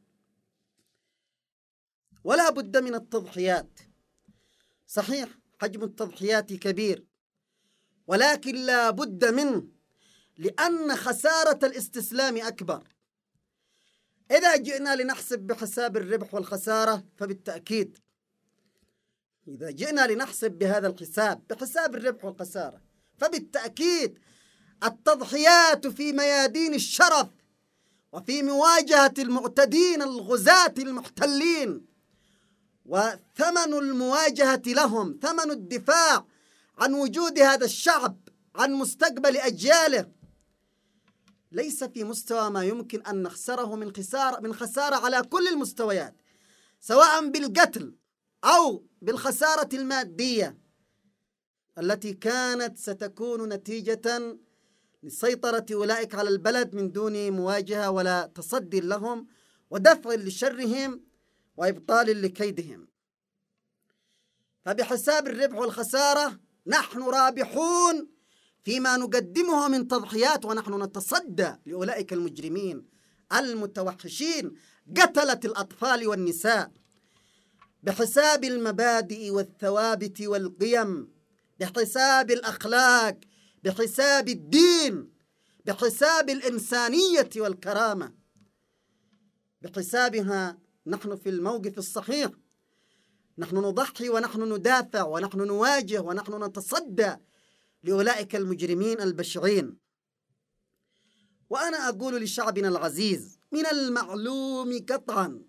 ولا بد من التضحيات. صحيح حجم التضحيات كبير، ولكن لا بد منه، لأن خسارة الاستسلام أكبر. إذا جئنا لنحسب بحساب الربح والخسارة فبالتأكيد، إذا جئنا لنحسب بهذا الحساب بحساب الربح والخسارة فبالتأكيد التضحيات في ميادين الشرف وفي مواجهة المعتدين الغزاة المحتلين، وثمن المواجهة لهم ثمن الدفاع عن وجود هذا الشعب، عن مستقبل أجياله، ليس في مستوى ما يمكن أن نخسره من خسارة على كل المستويات، سواء بالقتل أو بالخسارة المادية التي كانت ستكون نتيجة لسيطرة أولئك على البلد من دون مواجهة ولا تصدي لهم ودفع لشرهم وإبطال لكيدهم. فبحساب الربح والخسارة نحن رابحون فيما نقدمه من تضحيات، ونحن نتصدى لأولئك المجرمين المتوحشين قتلة الأطفال والنساء. بحساب المبادئ والثوابت والقيم، بحساب الأخلاق، بحساب الدين، بحساب الإنسانية والكرامة، بحسابها نحن في الموقف الصحيح. نحن نضحي ونحن ندافع ونحن نواجه ونحن نتصدى لأولئك المجرمين البشعين. وأنا أقول لشعبنا العزيز، من المعلوم قطعا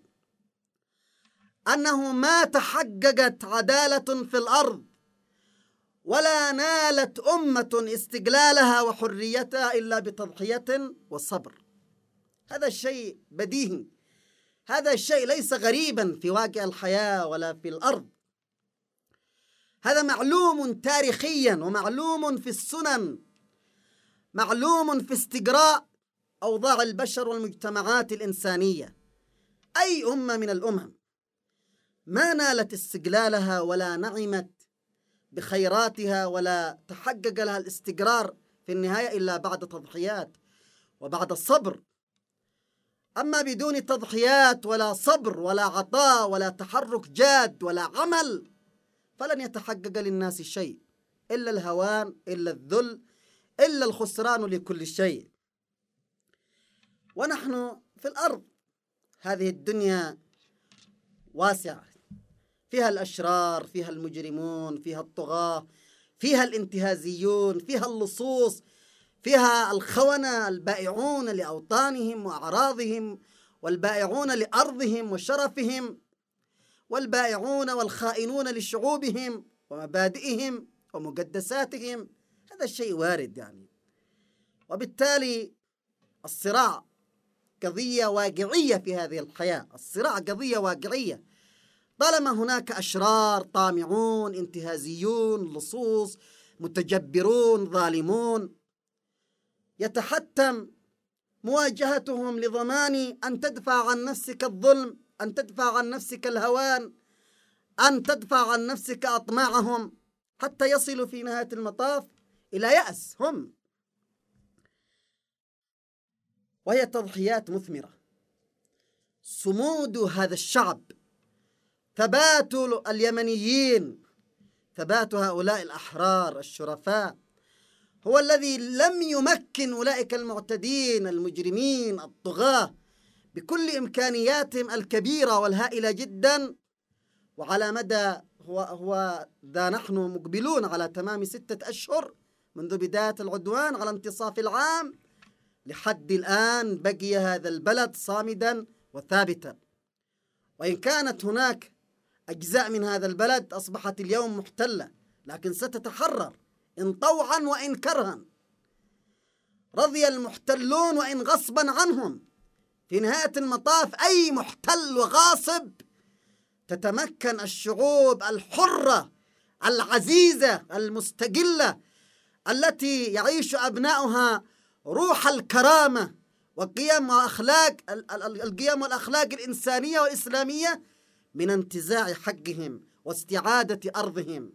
أنه ما تحققت عدالة في الأرض ولا نالت أمة استقلالها وحريتها إلا بتضحية وصبر. هذا الشيء بديهي، هذا الشيء ليس غريبا في واقع الحياة ولا في الأرض. هذا معلوم تاريخيا ومعلوم في السنن، معلوم في استقراء أوضاع البشر والمجتمعات الإنسانية. أي أمة من الأمم ما نالت استقلالها ولا نعمت بخيراتها ولا تحقق لها الاستقرار في النهاية إلا بعد تضحيات وبعد الصبر. أما بدون تضحيات ولا صبر ولا عطاء ولا تحرك جاد ولا عمل فلن يتحقق للناس شيء إلا الهوان، إلا الذل، إلا الخسران لكل شيء. ونحن في الأرض، هذه الدنيا واسعة، فيها الأشرار، فيها المجرمون، فيها الطغاة، فيها الانتهازيون، فيها اللصوص، فيها الخونة البائعون لأوطانهم وأعراضهم، والبائعون لأرضهم وشرفهم، والبائعون والخائنون لشعوبهم ومبادئهم ومقدساتهم. هذا الشيء وارد يعني. وبالتالي الصراع قضية واقعية في هذه الحياة، الصراع قضية واقعية. طالما هناك أشرار، طامعون، انتهازيون، لصوص، متجبرون، ظالمون، يتحتم مواجهتهم لضمان أن تدفع عن نفسك الظلم، أن تدفع عن نفسك الهوان، أن تدفع عن نفسك أطماعهم، حتى يصلوا في نهاية المطاف إلى يأس هم. وهي تضحيات مثمرة. صمود هذا الشعب، ثبات اليمنيين، ثبات هؤلاء الأحرار الشرفاء هو الذي لم يمكن أولئك المعتدين المجرمين الطغاة بكل إمكانياتهم الكبيرة والهائلة جدا. وعلى مدى هو ذا نحن مقبلون على تمام 6 أشهر منذ بداية العدوان على انتصاف العام، لحد الآن بقي هذا البلد صامدا وثابتة، وإن كانت هناك أجزاء من هذا البلد أصبحت اليوم محتلة، لكن ستتحرر إن طوعا وإن كرها. رضي المحتلون وإن غصبا عنهم. في نهاية المطاف أي محتل وغاصب تتمكن الشعوب الحرة العزيزة المستقلة التي يعيش أبناؤها روح الكرامة والقيم والأخلاق الإنسانية والإسلامية من انتزاع حقهم واستعادة أرضهم.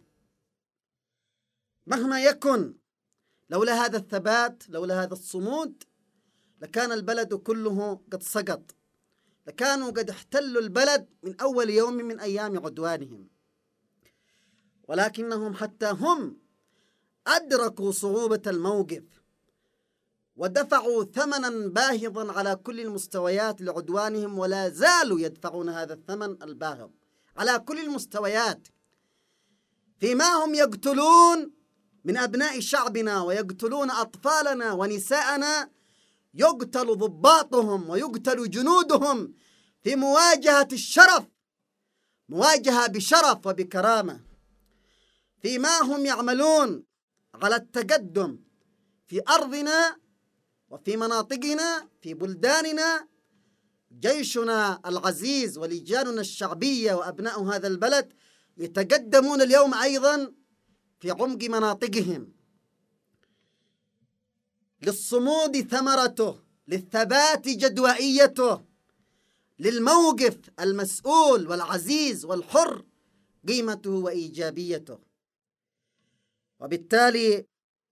مهما يكن، لولا هذا الثبات، لولا هذا الصمود، لكان البلد كله قد سقط، لكانوا قد احتلوا البلد من أول يوم من أيام عدوانهم. ولكنهم حتى هم أدركوا صعوبة الموقف ودفعوا ثمنا باهظا على كل المستويات لعدوانهم، ولا زالوا يدفعون هذا الثمن الباهظ على كل المستويات. فيما هم يقتلون من أبناء شعبنا ويقتلون أطفالنا ونساءنا، يقتل ضباطهم ويقتل جنودهم في مواجهة الشرف، مواجهة بشرف وبكرامة. فيما هم يعملون على التقدم في أرضنا وفي مناطقنا في بلداننا، جيشنا العزيز ولجاننا الشعبية وأبناء هذا البلد يتقدمون اليوم أيضا في عمق مناطقهم. للصمود ثمرته، للثبات جدوائيته، للموقف المسؤول والعزيز والحر قيمته وإيجابيته. وبالتالي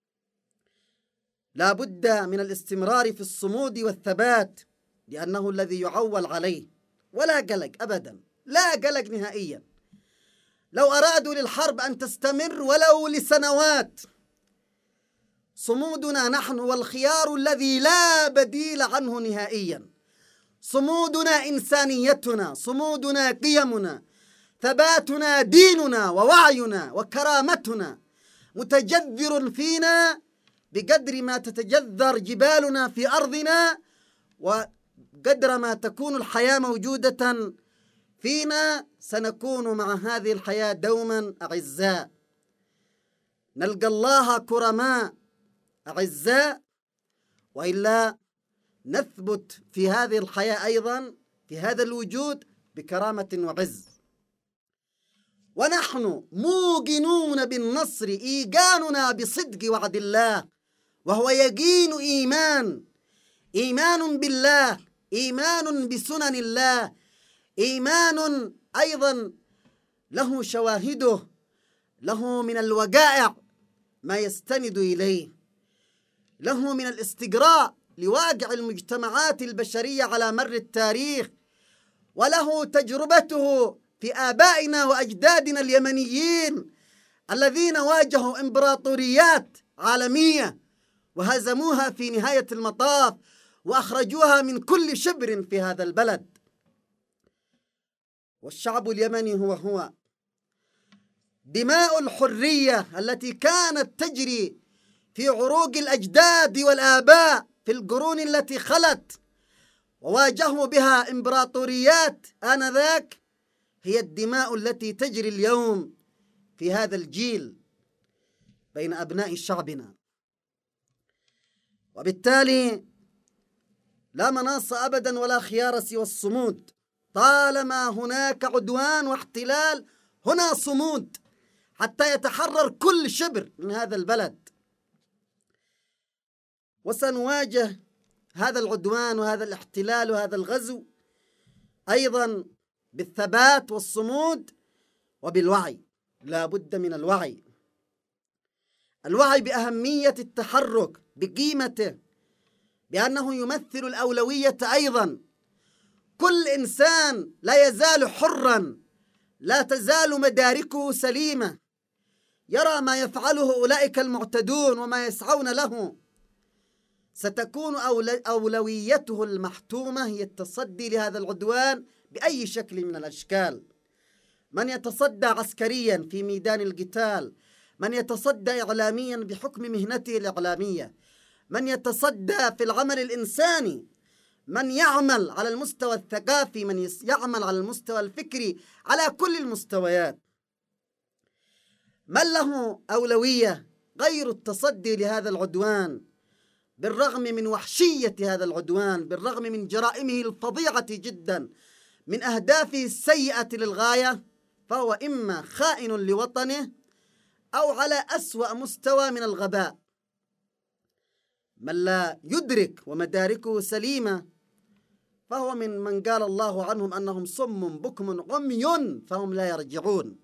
لا بد من الاستمرار في الصمود والثبات، لأنه الذي يعول عليه، ولا قلق أبدا، لا قلق نهائيا. لو أرادوا للحرب أن تستمر ولو لسنوات، صمودنا نحن والخيار الذي لا بديل عنه نهائيا. صمودنا إنسانيتنا، صمودنا قيمنا، ثباتنا ديننا ووعينا وكرامتنا متجذر فينا بقدر ما تتجذر جبالنا في أرضنا، وقدر ما تكون الحياة موجودة فينا سنكون مع هذه الحياة دوما أعزاء، نلقى الله كرماء أعزاء، وإلا نثبت في هذه الحياة أيضا في هذا الوجود بكرامة وعز. ونحن موقنون بالنصر، إيقاننا بصدق وعد الله، وهو يقين إيمان بالله، إيمان بسنن الله، إيمان أيضا له شواهده، له من الوقائع ما يستند إليه، له من الاستقراء لواقع المجتمعات البشرية على مر التاريخ، وله تجربته في آبائنا وأجدادنا اليمنيين الذين واجهوا إمبراطوريات عالمية وهزموها في نهاية المطاف وأخرجوها من كل شبر في هذا البلد. والشعب اليمني هو دماء الحرية التي كانت تجري في عروق الأجداد والآباء في القرون التي خلت وواجهوا بها إمبراطوريات آنذاك، هي الدماء التي تجري اليوم في هذا الجيل بين أبناء شعبنا. وبالتالي لا مناص أبدا ولا خيار سوى الصمود. طالما هناك عدوان واحتلال هنا صمود حتى يتحرر كل شبر من هذا البلد. وسنواجه هذا العدوان وهذا الاحتلال وهذا الغزو أيضا بالثبات والصمود وبالوعي. لا بد من الوعي بأهمية التحرك، بقيمته، بأنه يمثل الأولوية أيضا. كل إنسان لا يزال حرا، لا تزال مداركه سليمة، يرى ما يفعله أولئك المعتدون وما يسعون له. ستكون أولويته المحتومة هي التصدي لهذا العدوان بأي شكل من الأشكال. من يتصدى عسكريا في ميدان القتال، من يتصدى إعلاميا بحكم مهنته الإعلامية، من يتصدى في العمل الإنساني، من يعمل على المستوى الثقافي، من يعمل على المستوى الفكري، على كل المستويات. من له أولوية غير التصدي لهذا العدوان بالرغم من وحشية هذا العدوان، بالرغم من جرائمه الفظيعة جدا، من أهدافه السيئة للغاية، فهو إما خائن لوطنه أو على أسوأ مستوى من الغباء. من لا يدرك ومداركه سليمة فهو من قال الله عنهم أنهم صم بكم عمي فهم لا يرجعون.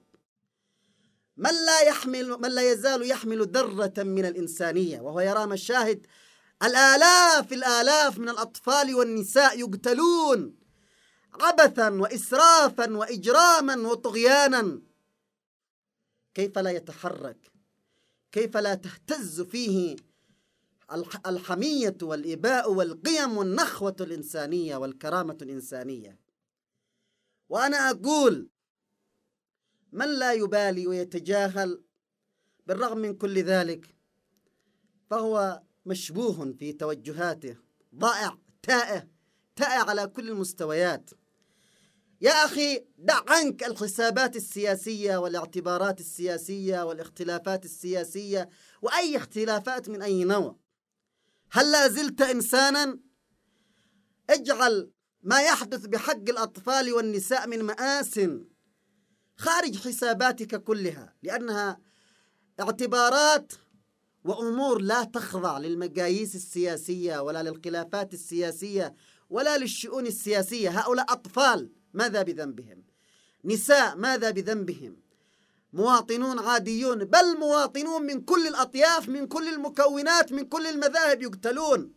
من لا يزال يحمل ذرة من الإنسانية وهو يرى مشاهد الآلاف من الأطفال والنساء يقتلون عبثا وإسرافا وإجراما وطغيانا، كيف لا يتحرك؟ كيف لا تهتز فيه الحمية والإباء والقيم والنخوة الإنسانية والكرامة الإنسانية؟ وأنا أقول من لا يبالي ويتجاهل بالرغم من كل ذلك فهو مشبوه في توجهاته، ضائع، تائه على كل المستويات. يا أخي دع عنك الحسابات السياسية والاعتبارات السياسية والاختلافات السياسية وأي اختلافات من أي نوع. هل لا زلت إنسانا؟ اجعل ما يحدث بحق الأطفال والنساء من مآسٍ خارج حساباتك كلها، لأنها اعتبارات وأمور لا تخضع للمقاييس السياسية ولا للخلافات السياسية ولا للشؤون السياسية. هؤلاء أطفال، ماذا بذنبهم؟ نساء، ماذا بذنبهم؟ مواطنون عاديون، بل مواطنون من كل الأطياف، من كل المكونات، من كل المذاهب يقتلون.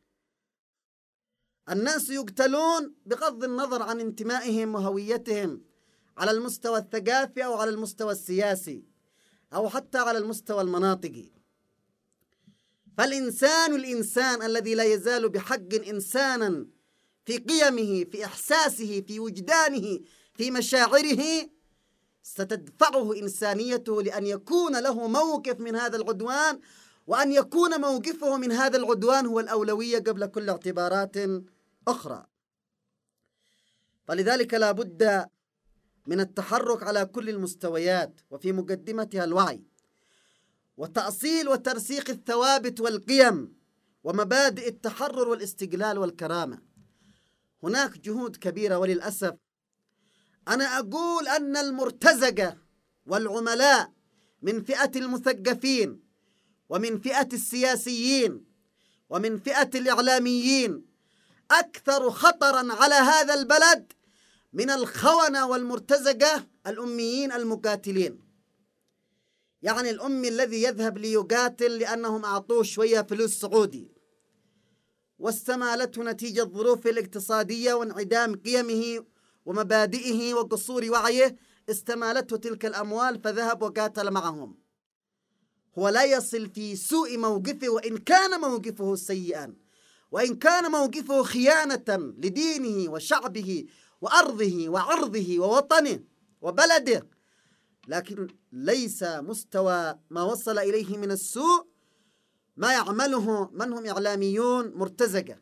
الناس يقتلون بغض النظر عن انتمائهم وهويتهم على المستوى الثقافي أو على المستوى السياسي أو حتى على المستوى المناطقي. الإنسان الذي لا يزال بحق إنسانا في قيمه، في إحساسه، في وجدانه، في مشاعره، ستدفعه إنسانيته لأن يكون له موقف من هذا العدوان، وأن يكون موقفه من هذا العدوان هو الأولوية قبل كل اعتبارات أخرى. فلذلك لا بد من التحرك على كل المستويات، وفي مقدمتها الوعي وتأصيل وترسيخ الثوابت والقيم ومبادئ التحرر والاستقلال والكرامة. هناك جهود كبيرة، وللأسف أنا أقول أن المرتزقة والعملاء من فئة المثقفين ومن فئة السياسيين ومن فئة الإعلاميين أكثر خطراً على هذا البلد من الخونة والمرتزقة الأميين المقاتلين. يعني الأمي الذي يذهب ليقاتل لأنهم أعطوه شوية فلوس سعودي واستمالته نتيجة ظروفه الاقتصادية وانعدام قيمه ومبادئه وقصور وعيه، استمالته تلك الأموال فذهب وقاتل معهم. هو لا يصل في سوء موقفه، وإن كان موقفه سيئا، وإن كان موقفه خيانة لدينه وشعبه وأرضه وعرضه ووطنه وبلده، لكن ليس مستوى ما وصل إليه من السوء ما يعمله من هم إعلاميون مرتزقة.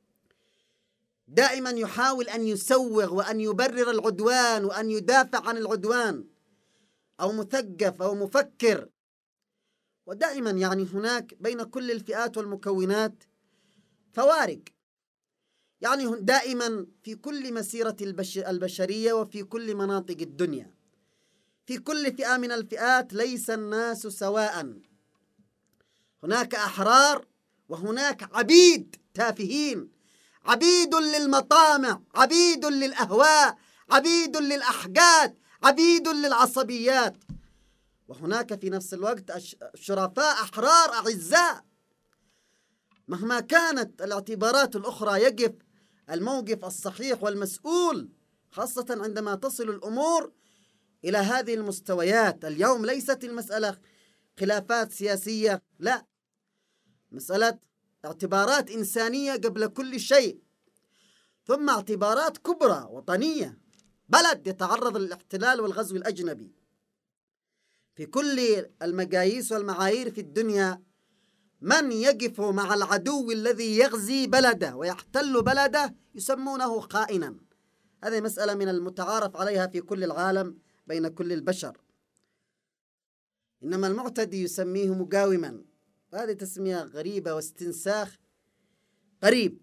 دائما يحاول أن يسوغ وأن يبرر العدوان وأن يدافع عن العدوان، أو مثقف أو مفكر. ودائما يعني هناك بين كل الفئات والمكونات فوارق، يعني دائما في كل مسيرة البشرية وفي كل مناطق الدنيا، في كل فئة من الفئات ليس الناس سواء. هناك أحرار وهناك عبيد تافهين، عبيد للمطامع، عبيد للأهواء، عبيد للأحقاد، عبيد للعصبيات. وهناك في نفس الوقت شرفاء أحرار أعزاء. مهما كانت الاعتبارات الأخرى يقف الموقف الصحيح والمسؤول، خاصة عندما تصل الأمور إلى هذه المستويات. اليوم ليست المسألة خلافات سياسية، لا، مسألة اعتبارات إنسانية قبل كل شيء، ثم اعتبارات كبرى وطنية. بلد يتعرض للاحتلال والغزو الأجنبي في كل المقاييس والمعايير في الدنيا، من يقف مع العدو الذي يغزي بلده ويحتل بلده يسمونه خائنا. هذه مسألة من المتعارف عليها في كل العالم بين كل البشر. إنما المعتدي يسميه مقاوما، وهذه تسمية غريبة واستنساخ قريب.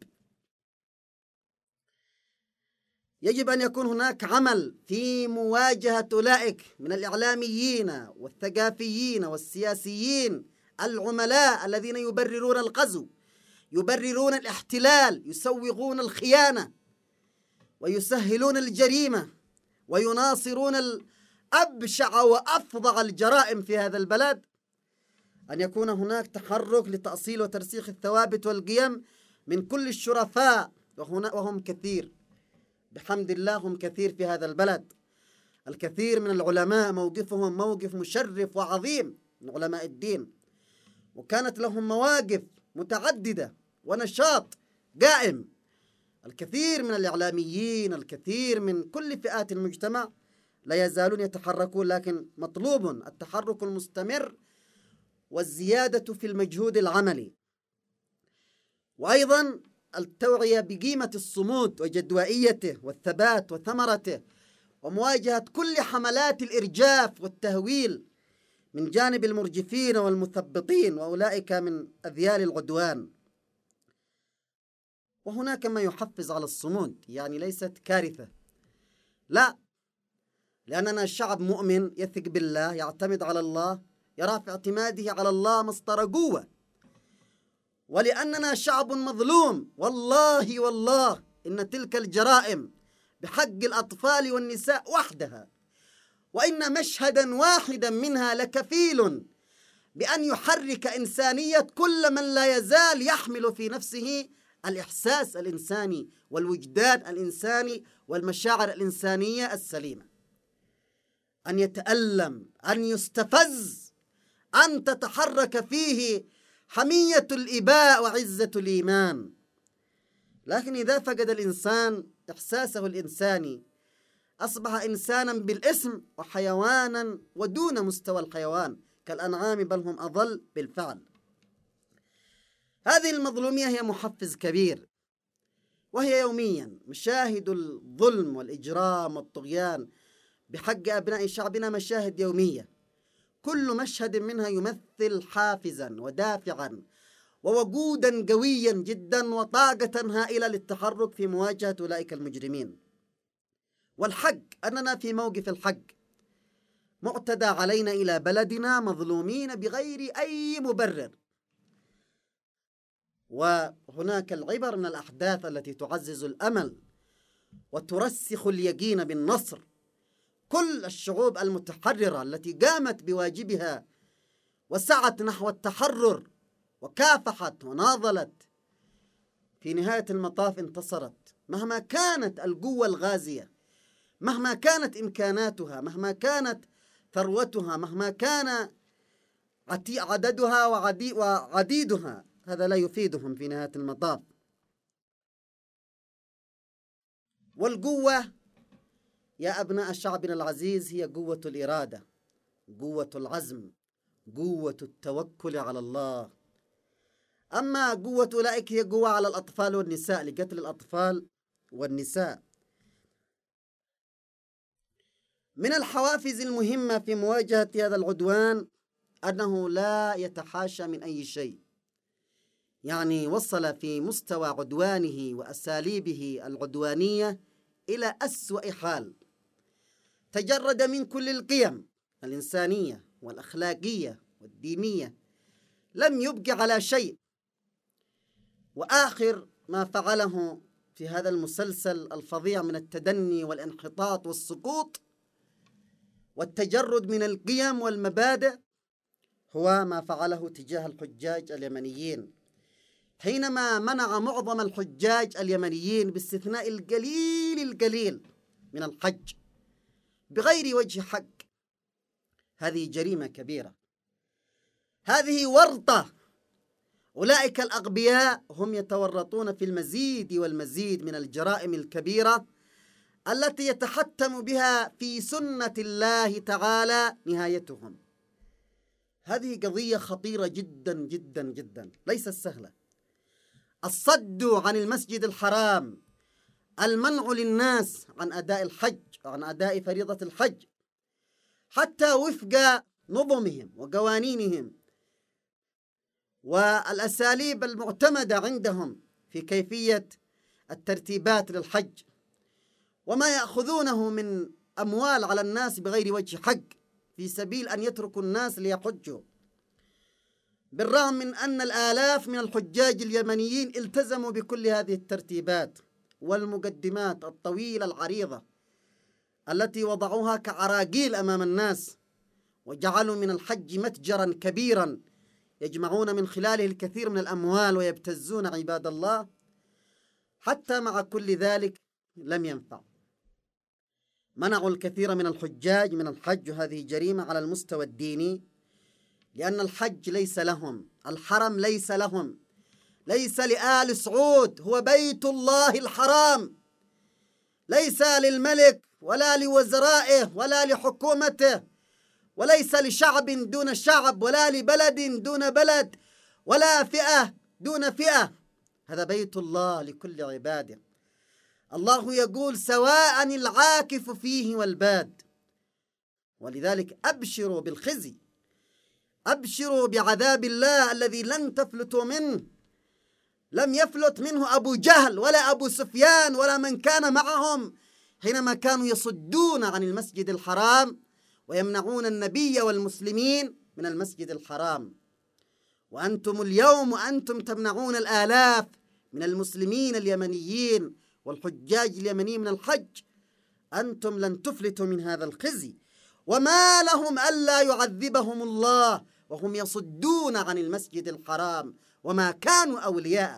يجب أن يكون هناك عمل في مواجهة أولئك من الإعلاميين والثقافيين والسياسيين العملاء الذين يبررون الغزو، يبررون الاحتلال، يسوغون الخيانة ويسهلون الجريمة ويناصرون الأبشع وأفظع الجرائم في هذا البلد. أن يكون هناك تحرك لتأصيل وترسيخ الثوابت والقيم من كل الشرفاء، وهم كثير بحمد الله، هم كثير في هذا البلد. الكثير من العلماء موقفهم موقف مشرف وعظيم من علماء الدين، وكانت لهم مواقف متعددة ونشاط قائم. الكثير من الإعلاميين، الكثير من كل فئات المجتمع لا يزالون يتحركون، لكن مطلوب التحرك المستمر والزيادة في المجهود العملي، وأيضا التوعية بقيمة الصمود وجدوائيته والثبات وثمرته، ومواجهة كل حملات الإرجاف والتهويل من جانب المرجفين والمثبطين وأولئك من أذيال العدوان. وهناك ما يحفز على الصمود، يعني ليست كارثة، لا، لأننا شعب مؤمن يثق بالله، يعتمد على الله، يرى في اعتماده على الله مصدر قوة. ولأننا شعب مظلوم، والله إن تلك الجرائم بحق الأطفال والنساء وحدها، وإن مشهدا واحدا منها لكفيل بأن يحرك إنسانية كل من لا يزال يحمل في نفسه الإحساس الإنساني والوجدان الإنساني والمشاعر الإنسانية السليمة. أن يتألم، أن يستفز، أن تتحرك فيه حمية الإباء وعزة الإيمان. لكن إذا فقد الإنسان إحساسه الإنساني أصبح إنسانا بالاسم وحيوانا ودون مستوى الحيوان كالأنعام، بل هم أضل بالفعل. هذه المظلومية هي محفز كبير، وهي يوميا مشاهد الظلم والإجرام والطغيان بحق أبناء شعبنا مشاهد يومية، كل مشهد منها يمثل حافزا ودافعا ووقودا قويا جدا وطاقة هائلة للتحرك في مواجهة أولئك المجرمين. والحق أننا في موقف الحق، معتدى علينا إلى بلدنا مظلومين بغير أي مبرر. وهناك العبر من الأحداث التي تعزز الأمل وترسخ اليقين بالنصر. كل الشعوب المتحررة التي قامت بواجبها وسعت نحو التحرر وكافحت وناضلت، في نهاية المطاف انتصرت، مهما كانت القوة الغازية، مهما كانت إمكاناتها، مهما كانت ثروتها، مهما كان عددها وعديدها، هذا لا يفيدهم في نهاية المطاف. والقوة يا أبناء شعبنا العزيز هي قوة الإرادة، قوة العزم، قوة التوكل على الله. أما قوة أولئك هي قوة على الأطفال والنساء، لقتل الأطفال والنساء. من الحوافز المهمة في مواجهة هذا العدوان أنه لا يتحاشى من أي شيء، يعني وصل في مستوى عدوانه وأساليبه العدوانية إلى أسوأ حال، تجرد من كل القيم الإنسانية والأخلاقية والدينية، لم يبق على شيء. وآخر ما فعله في هذا المسلسل الفظيع من التدني والانحطاط والسقوط والتجرد من القيم والمبادئ هو ما فعله تجاه الحجاج اليمنيين، حينما منع معظم الحجاج اليمنيين باستثناء القليل من الحج بغير وجه حق. هذه جريمة كبيرة، هذه ورطة. أولئك الأغبياء هم يتورطون في المزيد والمزيد من الجرائم الكبيرة التي يتحتم بها في سنة الله تعالى نهايتهم. هذه قضية خطيرة جدا جدا جدا، ليست سهلة. الصد عن المسجد الحرام، المنع للناس عن أداء الحج، عن أداء فريضة الحج حتى وفق نظمهم وقوانينهم والأساليب المعتمدة عندهم في كيفية الترتيبات للحج، وما يأخذونه من أموال على الناس بغير وجه حق في سبيل أن يتركوا الناس ليحجوا، بالرغم من أن الآلاف من الحجاج اليمنيين التزموا بكل هذه الترتيبات والمقدمات الطويلة العريضة التي وضعوها كعراقيل أمام الناس، وجعلوا من الحج متجرا كبيرا يجمعون من خلاله الكثير من الأموال ويبتزون عباد الله. حتى مع كل ذلك لم ينفع، منعوا الكثير من الحجاج من الحج، وهذه جريمة على المستوى الديني، لأن الحج ليس لهم، الحرم ليس لهم، ليس لآل سعود، هو بيت الله الحرام، ليس للملك ولا لوزرائه ولا لحكومته، وليس لشعب دون شعب، ولا لبلد دون بلد، ولا فئة دون فئة، هذا بيت الله لكل عباده. الله يقول سواء العاكف فيه والباد، ولذلك أبشروا بالخزي، أبشروا بعذاب الله الذي لن تفلتوا منه، لم يفلت منه أبو جهل ولا أبو سفيان ولا من كان معهم حينما كانوا يصدون عن المسجد الحرام ويمنعون النبي والمسلمين من المسجد الحرام. وأنتم اليوم وأنتم تمنعون الآلاف من المسلمين اليمنيين والحجاج اليمنيين من الحج، أنتم لن تفلتوا من هذا الخزي. وما لهم ألا يعذبهم الله وهم يصدون عن المسجد الحرام وما كانوا أولياءه.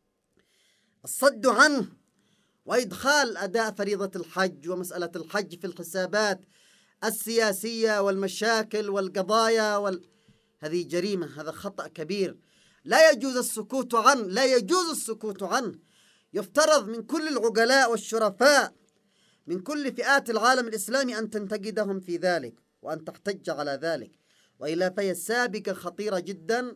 الصد عنه وإدخال أداء فريضة الحج ومسألة الحج في الحسابات السياسية والمشاكل والقضايا هذه جريمة، هذا خطأ كبير لا يجوز السكوت عنه، لا يجوز السكوت عنه. يفترض من كل العقلاء والشرفاء من كل فئات العالم الإسلامي أن تنتقدهم في ذلك وأن تحتج على ذلك، وإلا فهي سابقة خطيرة جدا،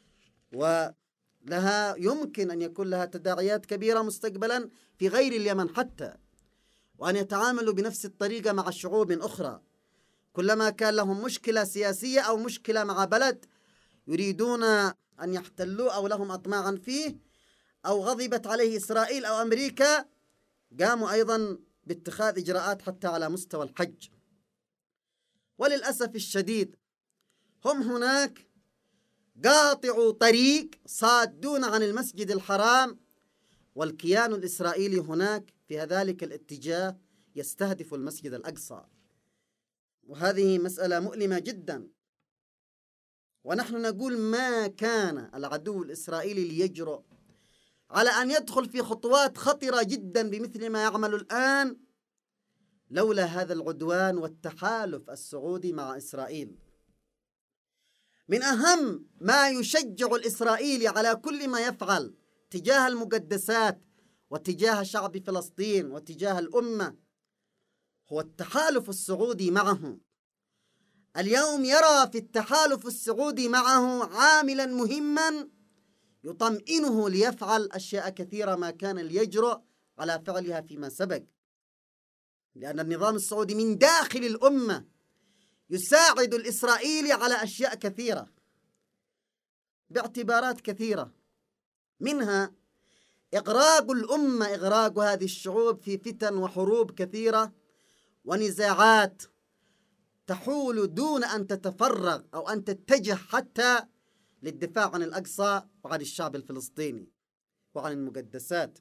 ولها يمكن أن يكون لها تداعيات كبيرة مستقبلا في غير اليمن حتى، وأن يتعاملوا بنفس الطريقة مع شعوب أخرى. كلما كان لهم مشكلة سياسية أو مشكلة مع بلد يريدون أن يحتلوه أو لهم أطماعا فيه أو غضبت عليه إسرائيل أو أمريكا، قاموا أيضا باتخاذ إجراءات حتى على مستوى الحج. وللأسف الشديد هم هناك قاطعوا طريق صادون عن المسجد الحرام، والكيان الإسرائيلي هناك في ذلك الاتجاه يستهدف المسجد الأقصى، وهذه مسألة مؤلمة جدا. ونحن نقول ما كان العدو الإسرائيلي ليجرؤ على أن يدخل في خطوات خطرة جدا بمثل ما يعمل الآن لولا هذا العدوان والتحالف السعودي مع إسرائيل. من أهم ما يشجع الإسرائيلي على كل ما يفعل تجاه المقدسات وتجاه شعب فلسطين وتجاه الأمة هو التحالف السعودي معه. اليوم يرى في التحالف السعودي معه عاملا مهما يطمئنه ليفعل أشياء كثيرة ما كان ليجرؤ على فعلها فيما سبق، لأن النظام السعودي من داخل الأمة يساعد الإسرائيلي على أشياء كثيرة باعتبارات كثيرة، منها إغراق الأمة، إغراق هذه الشعوب في فتن وحروب كثيرة ونزاعات تحول دون أن تتفرغ أو أن تتجه حتى للدفاع عن الأقصى وعن الشعب الفلسطيني وعن المقدسات.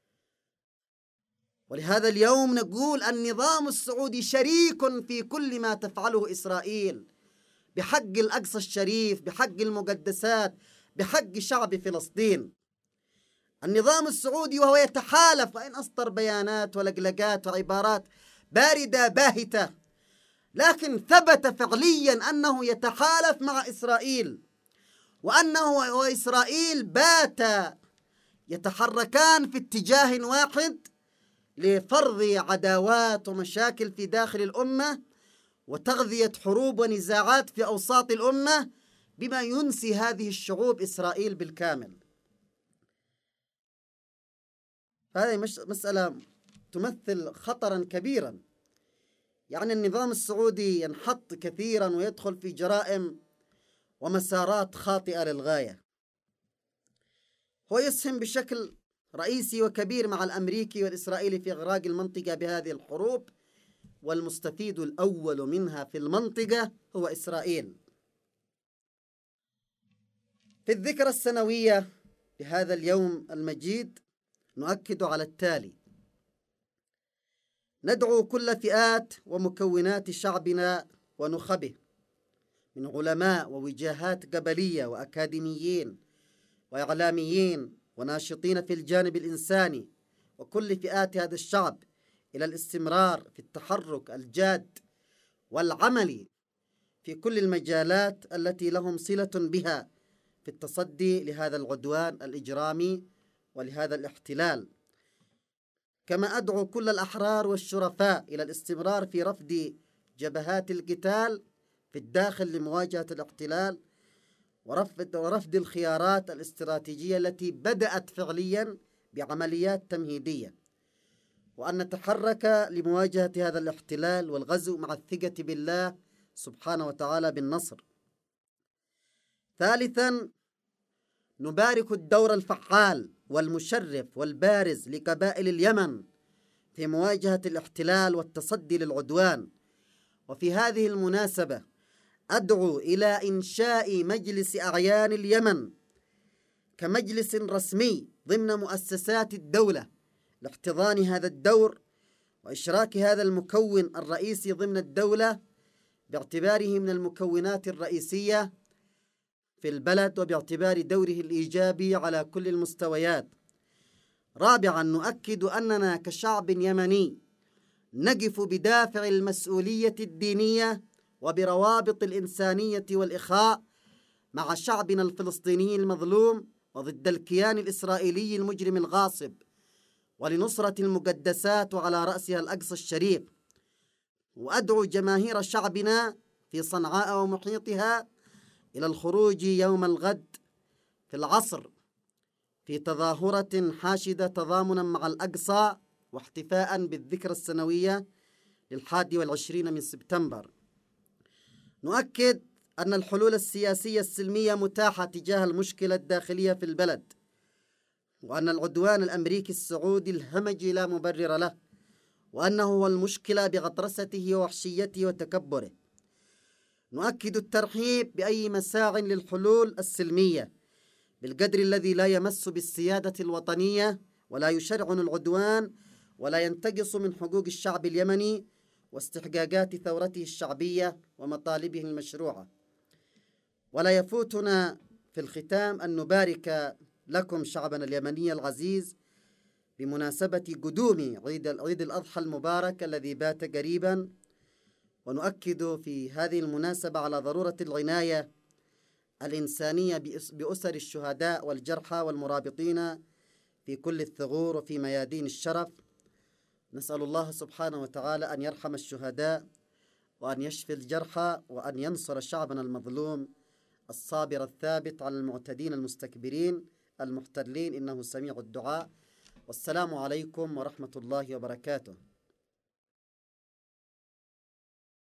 ولهذا اليوم نقول النظام السعودي شريك في كل ما تفعله إسرائيل بحق الأقصى الشريف، بحق المقدسات، بحق شعب فلسطين. النظام السعودي وهو يتحالف، وإن أصدر بيانات ولقلقات وعبارات باردة باهتة، لكن ثبت فعليا أنه يتحالف مع إسرائيل، وأنه وإسرائيل باتا يتحركان في اتجاه واحد لفرض عداوات ومشاكل في داخل الأمة وتغذية حروب ونزاعات في أوساط الأمة بما ينسي هذه الشعوب إسرائيل بالكامل. هذه مسألة تمثل خطرا كبيرا. يعني النظام السعودي ينحط كثيرا ويدخل في جرائم ومسارات خاطئة للغاية. هو يسهم بشكل رئيسي وكبير مع الأمريكي والإسرائيلي في إغراق المنطقة بهذه الحروب، والمستفيد الأول منها في المنطقة هو إسرائيل. في الذكرى السنوية لهذا اليوم المجيد نؤكد على التالي: ندعو كل فئات ومكونات شعبنا ونخبه من علماء ووجهات قبلية وأكاديميين وإعلاميين وناشطين في الجانب الإنساني وكل فئات هذا الشعب إلى الاستمرار في التحرك الجاد والعملي في كل المجالات التي لهم صلة بها في التصدي لهذا العدوان الإجرامي ولهذا الاحتلال. كما أدعو كل الأحرار والشرفاء إلى الاستمرار في رفض جبهات القتال في الداخل لمواجهة الاحتلال ورفض الخيارات الاستراتيجية التي بدأت فعليا بعمليات تمهيدية، وأن نتحرك لمواجهة هذا الاحتلال والغزو مع الثقة بالله سبحانه وتعالى بالنصر. ثالثا، نبارك الدور الفعال والمشرف والبارز لقبائل اليمن في مواجهة الاحتلال والتصدي للعدوان. وفي هذه المناسبة أدعو إلى إنشاء مجلس أعيان اليمن كمجلس رسمي ضمن مؤسسات الدولة لاحتضان هذا الدور وإشراك هذا المكون الرئيسي ضمن الدولة باعتباره من المكونات الرئيسية في البلد وباعتبار دوره الإيجابي على كل المستويات. رابعا، نؤكد أننا كشعب يمني نقف بدافع المسؤولية الدينية وبروابط الإنسانية والإخاء مع شعبنا الفلسطيني المظلوم وضد الكيان الإسرائيلي المجرم الغاصب، ولنصرة المقدسات وعلى رأسها الأقصى الشريف. وأدعو جماهير شعبنا في صنعاء ومحيطها إلى الخروج يوم الغد في العصر في تظاهرة حاشدة تضامنا مع الأقصى واحتفاء بالذكرى السنوية لل21 من سبتمبر. نؤكد أن الحلول السياسية السلمية متاحة تجاه المشكلة الداخلية في البلد، وأن العدوان الأمريكي السعودي الهمجي لا مبرر له، وأنه هو المشكلة بغطرسته ووحشيته وتكبره. نؤكد الترحيب بأي مساع للحلول السلمية بالقدر الذي لا يمس بالسيادة الوطنية ولا يشرعن العدوان ولا ينتقص من حقوق الشعب اليمني واستحقاقات ثورته الشعبية ومطالبه المشروعة. ولا يفوتنا في الختام أن نبارك لكم شعبنا اليمني العزيز بمناسبة قدوم عيد الأضحى المبارك الذي بات قريبا، ونؤكد في هذه المناسبة على ضرورة العناية الإنسانية بأسر الشهداء والجرحى والمرابطين في كل الثغور وفي ميادين الشرف. نسأل الله سبحانه وتعالى أن يرحم الشهداء وأن يشفي الجرحى وأن ينصر شعبنا المظلوم الصابر الثابت على المعتدين المستكبرين المحتلين، إنه سميع الدعاء. والسلام عليكم ورحمة الله وبركاته.